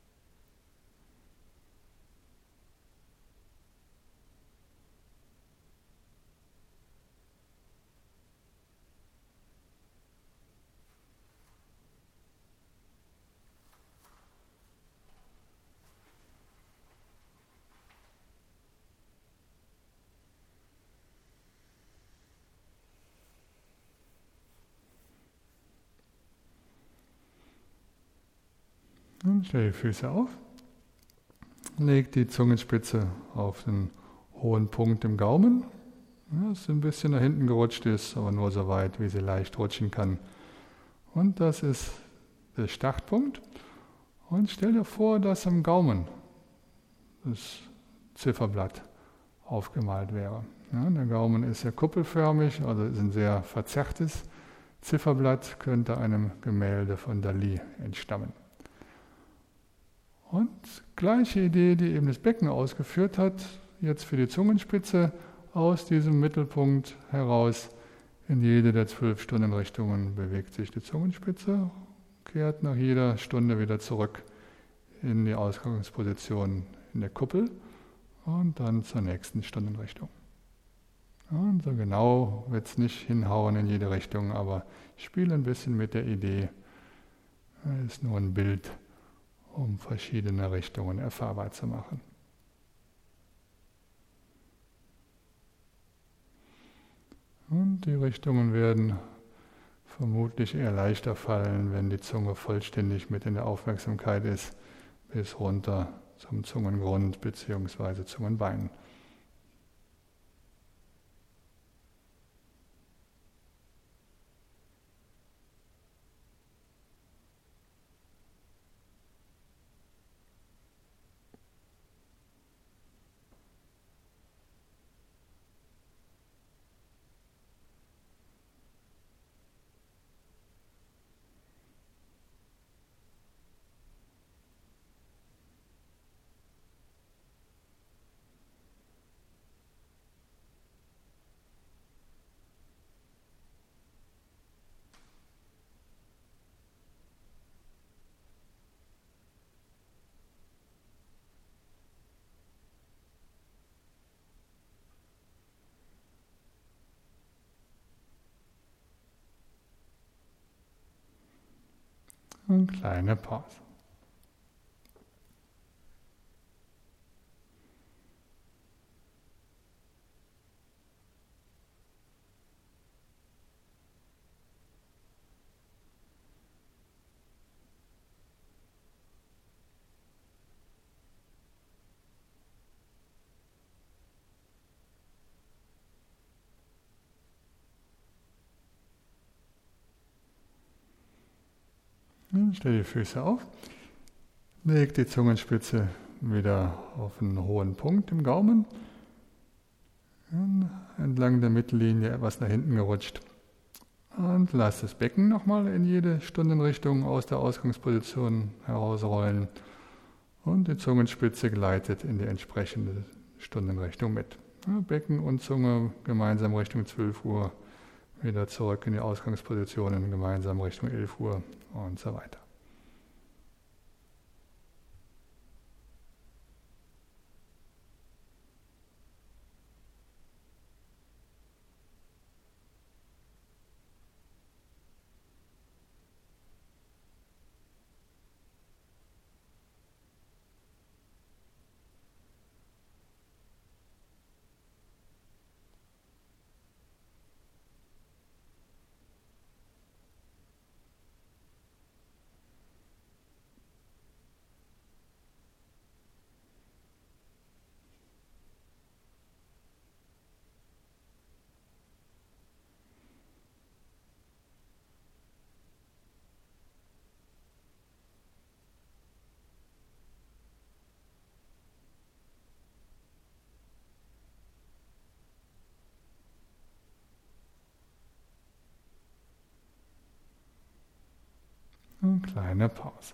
Speaker 1: Und stell die Füße auf. Leg die Zungenspitze auf den hohen Punkt im Gaumen, das ein bisschen nach hinten gerutscht ist, aber nur so weit, wie sie leicht rutschen kann. Und das ist der Startpunkt. Und stell dir vor, dass am Gaumen das Zifferblatt aufgemalt wäre. Ja, der Gaumen ist ja kuppelförmig, also ist ein sehr verzerrtes Zifferblatt, könnte einem Gemälde von Dali entstammen. Und gleiche Idee, die eben das Becken ausgeführt hat, jetzt für die Zungenspitze aus diesem Mittelpunkt heraus in jede der 12 Stundenrichtungen bewegt sich die Zungenspitze, kehrt nach jeder Stunde wieder zurück in die Ausgangsposition in der Kuppel und dann zur nächsten Stundenrichtung. Ja, und so genau wird es nicht hinhauen in jede Richtung, aber ich spiele ein bisschen mit der Idee, ist nur ein Bild, um verschiedene Richtungen erfahrbar zu machen. Und die Richtungen werden vermutlich eher leichter fallen, wenn die Zunge vollständig mit in der Aufmerksamkeit ist, bis runter zum Zungengrund bzw. Zungenbein. Eine kleine Pause. Stell die Füße auf, leg die Zungenspitze wieder auf einen hohen Punkt im Gaumen. Und entlang der Mittellinie etwas nach hinten gerutscht. Und lasst das Becken nochmal in jede Stundenrichtung aus der Ausgangsposition herausrollen. Und die Zungenspitze gleitet in die entsprechende Stundenrichtung mit. Ja, Becken und Zunge gemeinsam Richtung 12 Uhr, wieder zurück in die Ausgangspositionen, gemeinsam Richtung 11 Uhr und so weiter. Eine kleine Pause.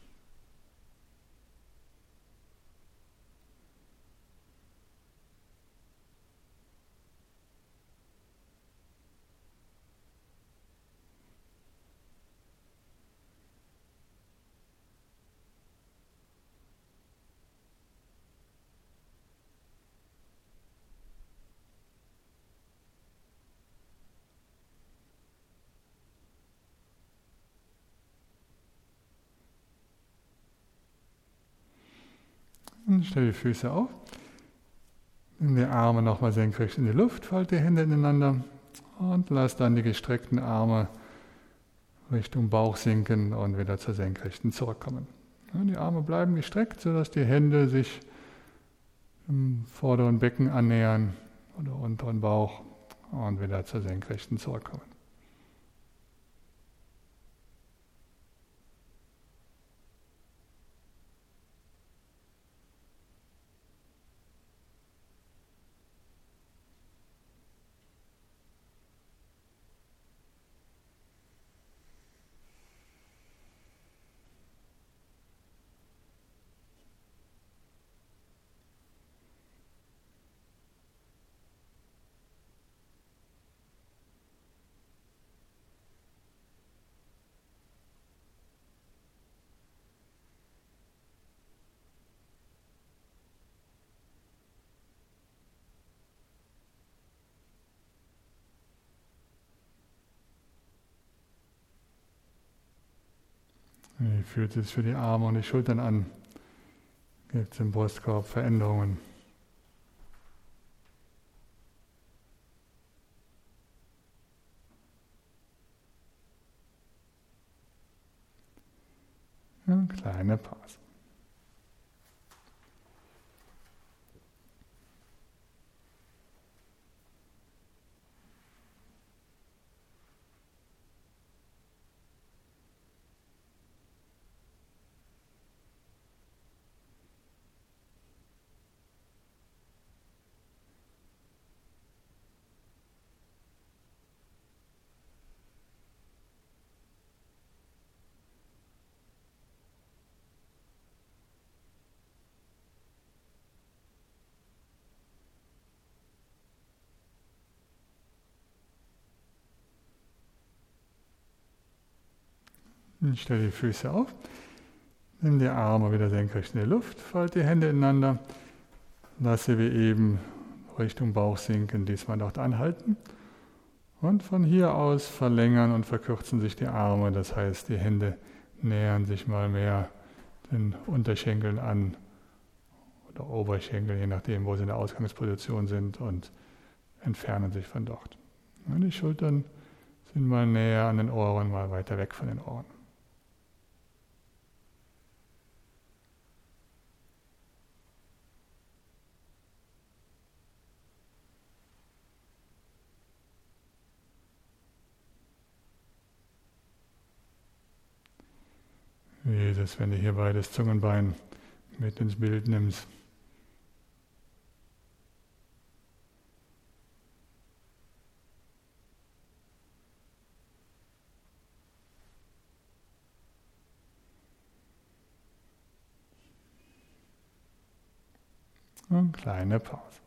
Speaker 1: Und stell die Füße auf. Nimm die Arme nochmal senkrecht in die Luft, falte die Hände ineinander und lass dann die gestreckten Arme Richtung Bauch sinken und wieder zur Senkrechten zurückkommen. Ja, die Arme bleiben gestreckt, sodass die Hände sich im vorderen Becken annähern oder unteren Bauch und wieder zur Senkrechten zurückkommen. Wie fühlt es sich für die Arme und die Schultern an? Gibt es im Brustkorb Veränderungen? Eine kleine Pause. Stell die Füße auf, nimm die Arme wieder senkrecht in die Luft, falte die Hände ineinander, lass sie wie eben Richtung Bauch sinken, diesmal dort anhalten und von hier aus verlängern und verkürzen sich die Arme, das heißt die Hände nähern sich mal mehr den Unterschenkeln an oder Oberschenkel, je nachdem, wo sie in der Ausgangsposition sind und entfernen sich von dort. Und die Schultern sind mal näher an den Ohren, mal weiter weg von den Ohren. Wie ist es, wenn du hier beides Zungenbein mit ins Bild nimmst. Und kleine Pause.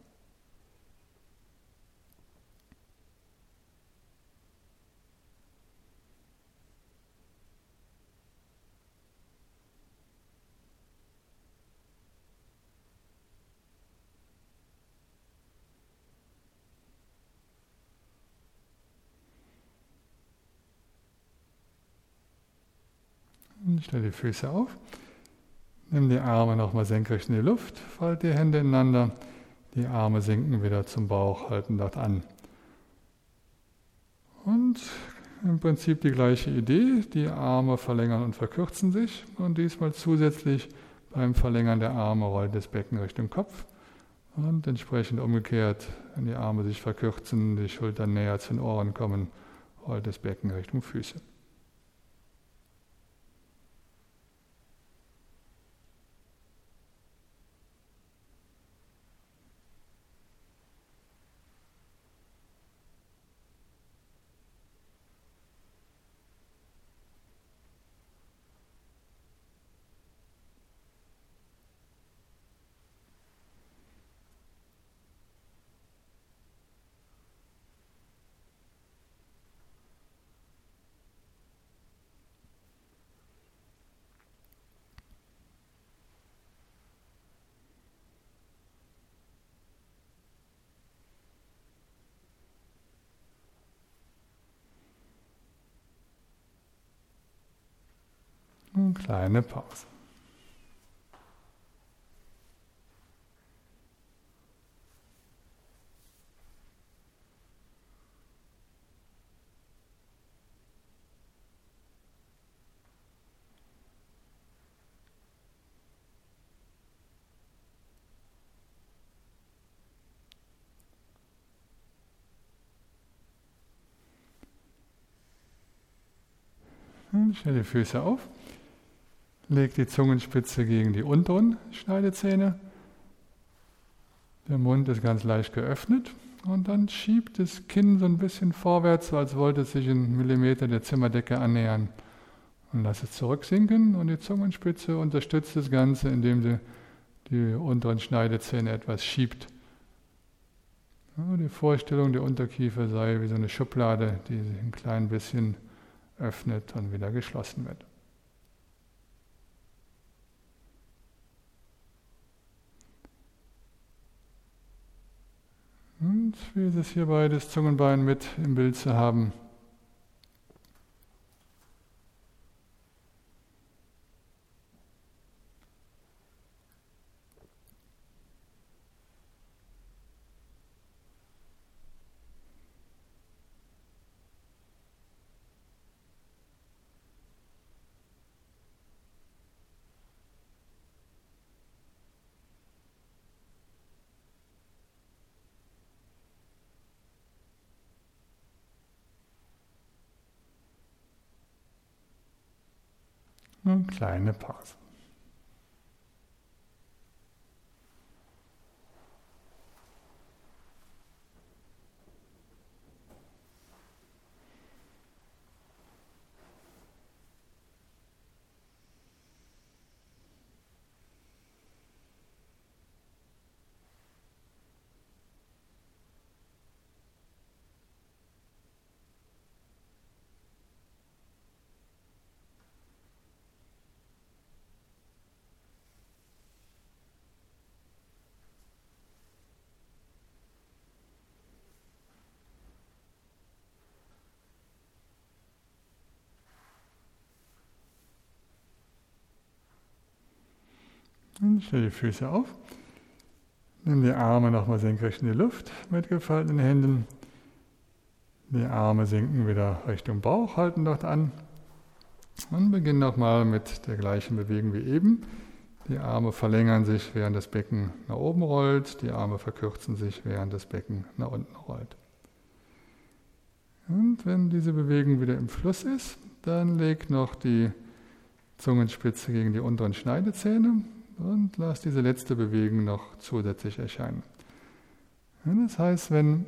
Speaker 1: Und stell die Füße auf. Nimm die Arme nochmal senkrecht in die Luft, falte die Hände ineinander, die Arme sinken wieder zum Bauch, halten dort an. Und im Prinzip die gleiche Idee, die Arme verlängern und verkürzen sich und diesmal zusätzlich beim Verlängern der Arme rollt das Becken Richtung Kopf und entsprechend umgekehrt, wenn die Arme sich verkürzen, die Schultern näher zu den Ohren kommen, rollt das Becken Richtung Füße. Und kleine Pause. Und stell die Füße auf. Leg die Zungenspitze gegen die unteren Schneidezähne. Der Mund ist ganz leicht geöffnet und dann schiebt das Kinn so ein bisschen vorwärts, so als wollte es sich einen Millimeter der Zimmerdecke annähern. Und lass es zurücksinken und die Zungenspitze unterstützt das Ganze, indem sie die unteren Schneidezähne etwas schiebt. Ja, die Vorstellung, der Unterkiefer sei wie so eine Schublade, die sich ein klein bisschen öffnet und wieder geschlossen wird. Und wie ist es hierbei, das Zungenbein mit im Bild zu haben? Eine kleine Pause. Und stell die Füße auf. Nimm die Arme nochmal senkrecht in die Luft mit gefalteten Händen. Die Arme sinken wieder Richtung Bauch, halten dort an. Und beginn nochmal mit der gleichen Bewegung wie eben. Die Arme verlängern sich, während das Becken nach oben rollt. Die Arme verkürzen sich, während das Becken nach unten rollt. Und wenn diese Bewegung wieder im Fluss ist, dann leg noch die Zungenspitze gegen die unteren Schneidezähne Und lass diese letzte Bewegung noch zusätzlich erscheinen. Und das heißt, wenn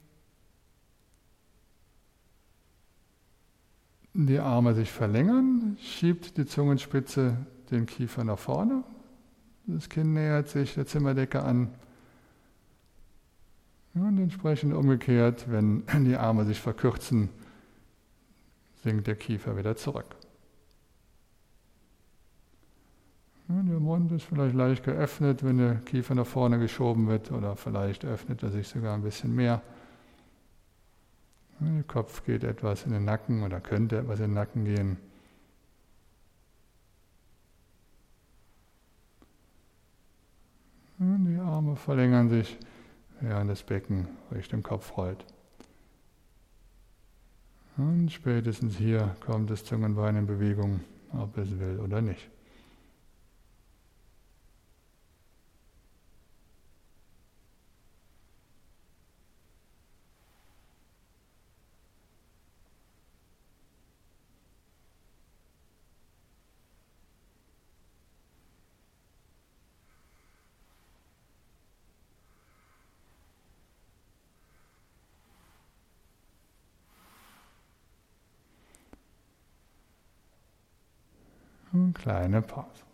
Speaker 1: die Arme sich verlängern, schiebt die Zungenspitze den Kiefer nach vorne. Das Kinn nähert sich der Zimmerdecke an. Und entsprechend umgekehrt, wenn die Arme sich verkürzen, sinkt der Kiefer wieder zurück. Und der Mund ist vielleicht leicht geöffnet, wenn der Kiefer nach vorne geschoben wird, oder vielleicht öffnet er sich sogar ein bisschen mehr. Und der Kopf geht etwas in den Nacken oder könnte etwas in den Nacken gehen. Und die Arme verlängern sich, während das Becken Richtung Kopf rollt. Und spätestens hier kommt das Zungenbein in Bewegung, ob es will oder nicht. Eine kleine Pause.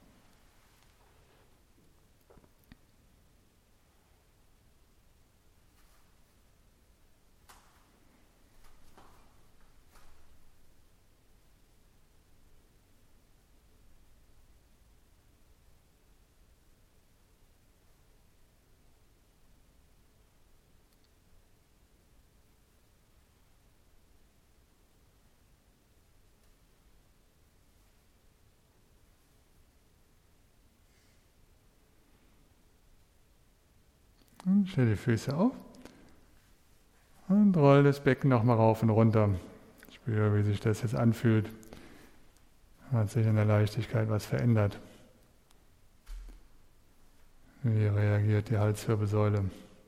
Speaker 1: Und stell die Füße auf und roll das Becken nochmal rauf und runter. Spüre, wie sich das jetzt anfühlt. Hat sich in der Leichtigkeit was verändert? Wie reagiert die Halswirbelsäule?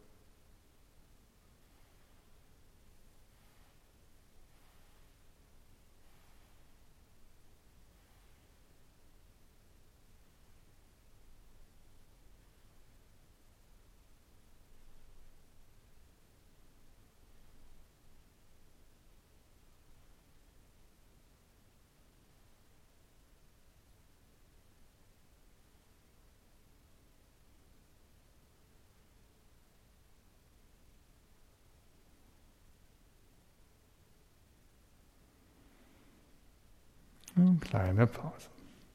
Speaker 1: Eine kleine Pause.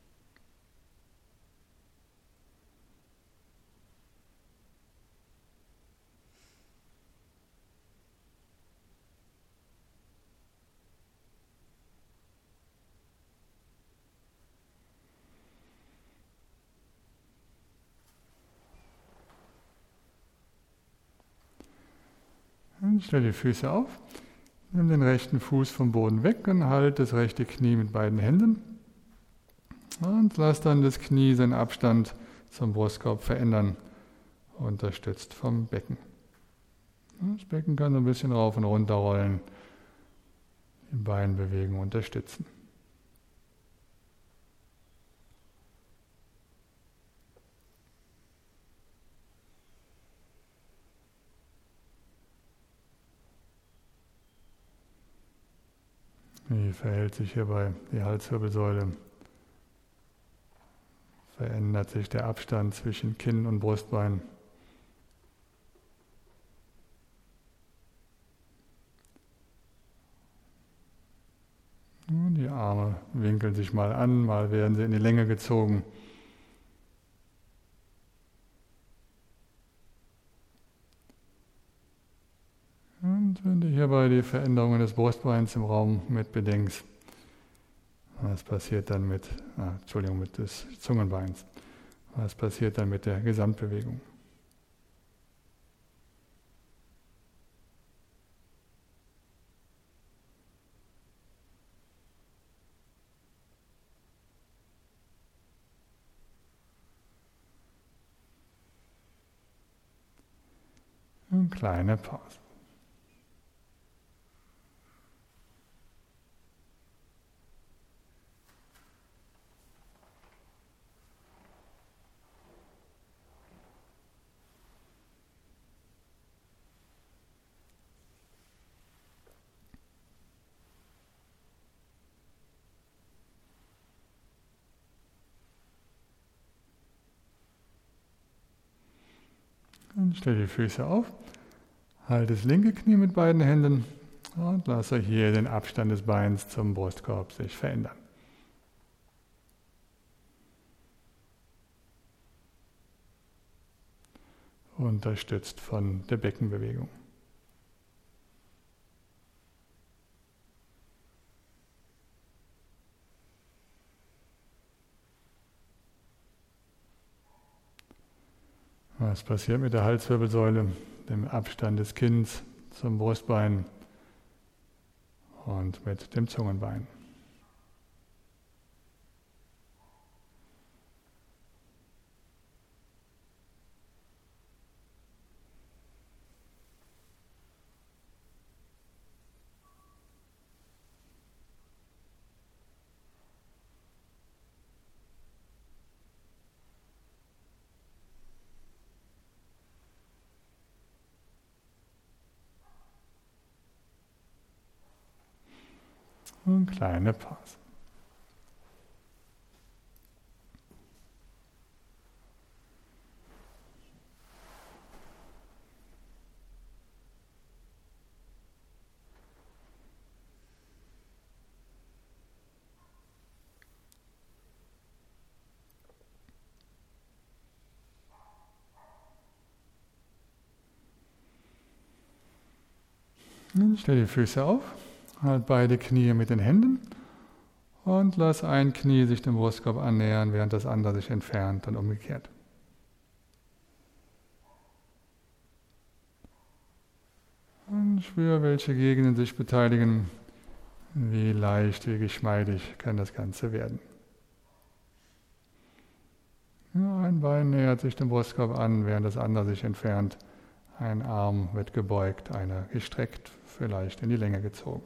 Speaker 1: Und stell die Füße auf. Nimm den rechten Fuß vom Boden weg und halt das rechte Knie mit beiden Händen. Und lass dann das Knie seinen Abstand zum Brustkorb verändern, unterstützt vom Becken. Das Becken kann so ein bisschen rauf und runter rollen, die Beinbewegung unterstützen. Wie verhält sich hierbei die Halswirbelsäule? Verändert sich der Abstand zwischen Kinn und Brustbein? Und die Arme winkeln sich mal an, mal werden sie in die Länge gezogen. Und wenn du hierbei die Veränderungen des Brustbeins im Raum mit bedenkst, was passiert dann mit des Zungenbeins? Was passiert dann mit der Gesamtbewegung? Eine kleine Pause. Stell die Füße auf, halte das linke Knie mit beiden Händen und lasse hier den Abstand des Beins zum Brustkorb sich verändern. Unterstützt von der Beckenbewegung. Was passiert mit der Halswirbelsäule, dem Abstand des Kinns zum Brustbein und mit dem Zungenbein? Und kleine Pause. Und stell die Füße auf, halt beide Knie mit den Händen und lass ein Knie sich dem Brustkorb annähern, während das andere sich entfernt und umgekehrt. Und spür, welche Gegenden sich beteiligen, wie leicht, wie geschmeidig kann das Ganze werden. Ja, ein Bein nähert sich dem Brustkorb an, während das andere sich entfernt. Ein Arm wird gebeugt, einer gestreckt, vielleicht in die Länge gezogen.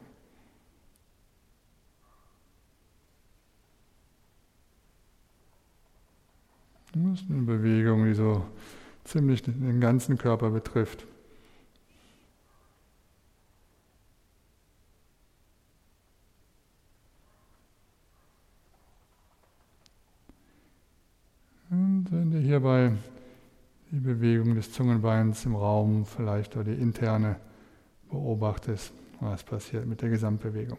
Speaker 1: Das ist eine Bewegung, die so ziemlich den ganzen Körper betrifft. Und wenn du hierbei die Bewegung des Zungenbeins im Raum, vielleicht auch die interne, beobachtest, was passiert mit der Gesamtbewegung.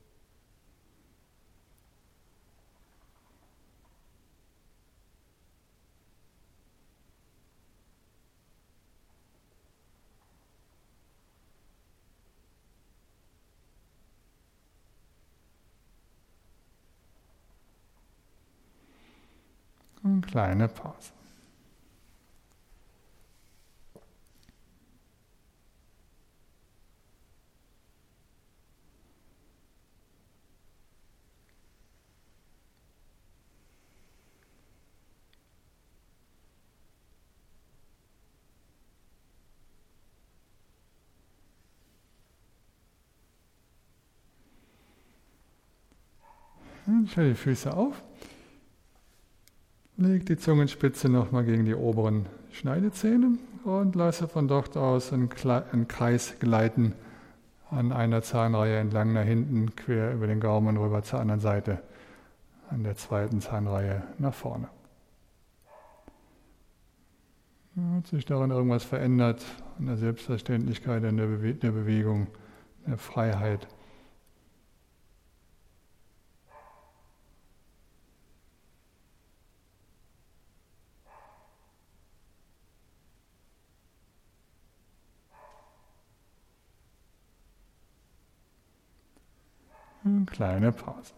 Speaker 1: Und kleine Pause. Und stell die Füße auf. Leg die Zungenspitze nochmal gegen die oberen Schneidezähne und lasse von dort aus einen Kreis gleiten an einer Zahnreihe entlang nach hinten, quer über den Gaumen rüber zur anderen Seite, an der zweiten Zahnreihe nach vorne. Hat sich daran irgendwas verändert, an der Selbstverständlichkeit, in der Bewegung, in der Freiheit? Eine kleine Pause.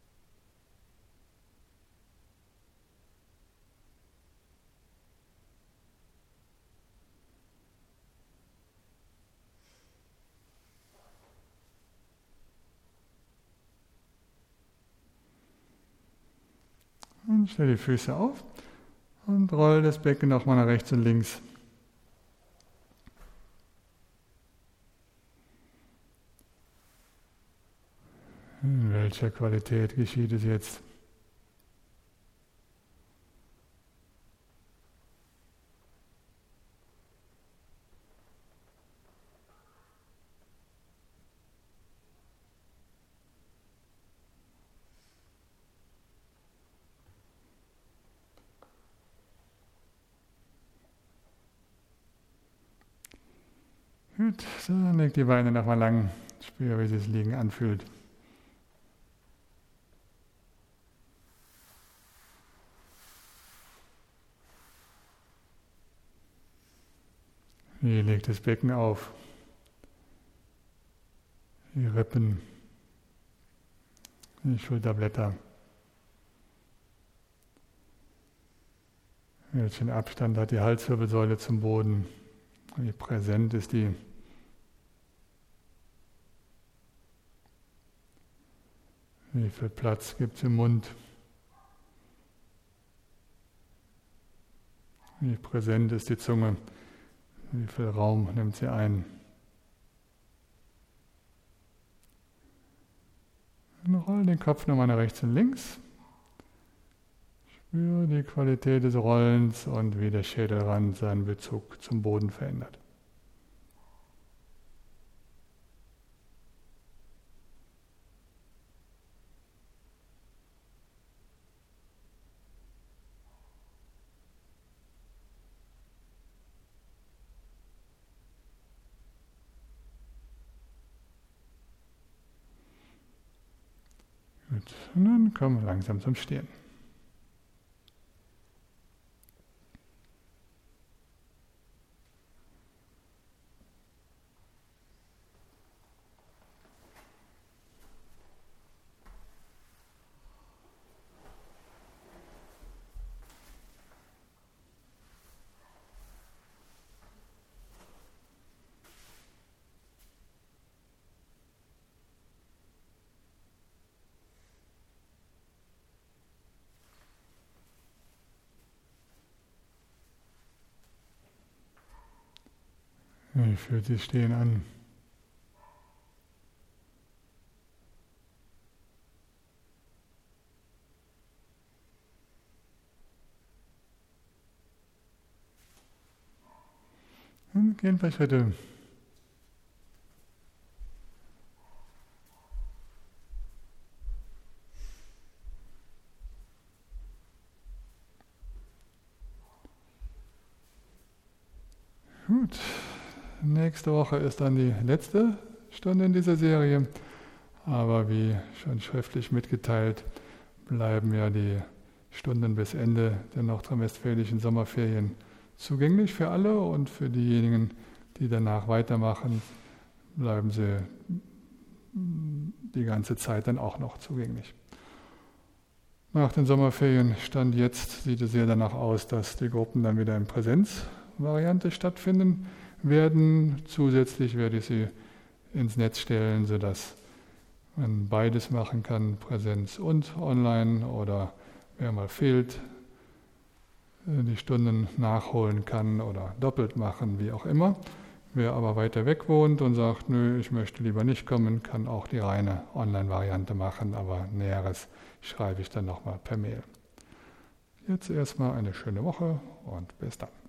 Speaker 1: Und stell die Füße auf und roll das Becken nochmal nach rechts und links. In welcher Qualität geschieht es jetzt? Gut, so, leg die Beine nochmal lang. Spür, wie sich das Liegen anfühlt. Wie legt das Becken auf? Die Rippen, die Schulterblätter. Welchen Abstand hat die Halswirbelsäule zum Boden? Wie präsent ist die? Wie viel Platz gibt es im Mund? Wie präsent ist die Zunge? Wie viel Raum nimmt sie ein? Und roll den Kopf nochmal nach rechts und links. Spüre die Qualität des Rollens und wie der Schädelrand seinen Bezug zum Boden verändert. Gut, und dann kommen wir langsam zum Stehen. Wie fühlt sich Stehen an? Und gehen ein paar Schritte. Gut. Nächste Woche ist dann die letzte Stunde in dieser Serie, aber wie schon schriftlich mitgeteilt, bleiben ja die Stunden bis Ende der nordrhein-westfälischen Sommerferien zugänglich für alle und für diejenigen, die danach weitermachen, bleiben sie die ganze Zeit dann auch noch zugänglich. Nach den Sommerferien, Stand jetzt, sieht es sehr danach aus, dass die Gruppen dann wieder in Präsenzvariante stattfinden werden. Zusätzlich werde ich sie ins Netz stellen, sodass man beides machen kann, Präsenz und online, oder wer mal fehlt, die Stunden nachholen kann oder doppelt machen, wie auch immer. Wer aber weiter weg wohnt und sagt, nö, ich möchte lieber nicht kommen, kann auch die reine Online-Variante machen, aber Näheres schreibe ich dann nochmal per Mail. Jetzt erstmal eine schöne Woche und bis dann.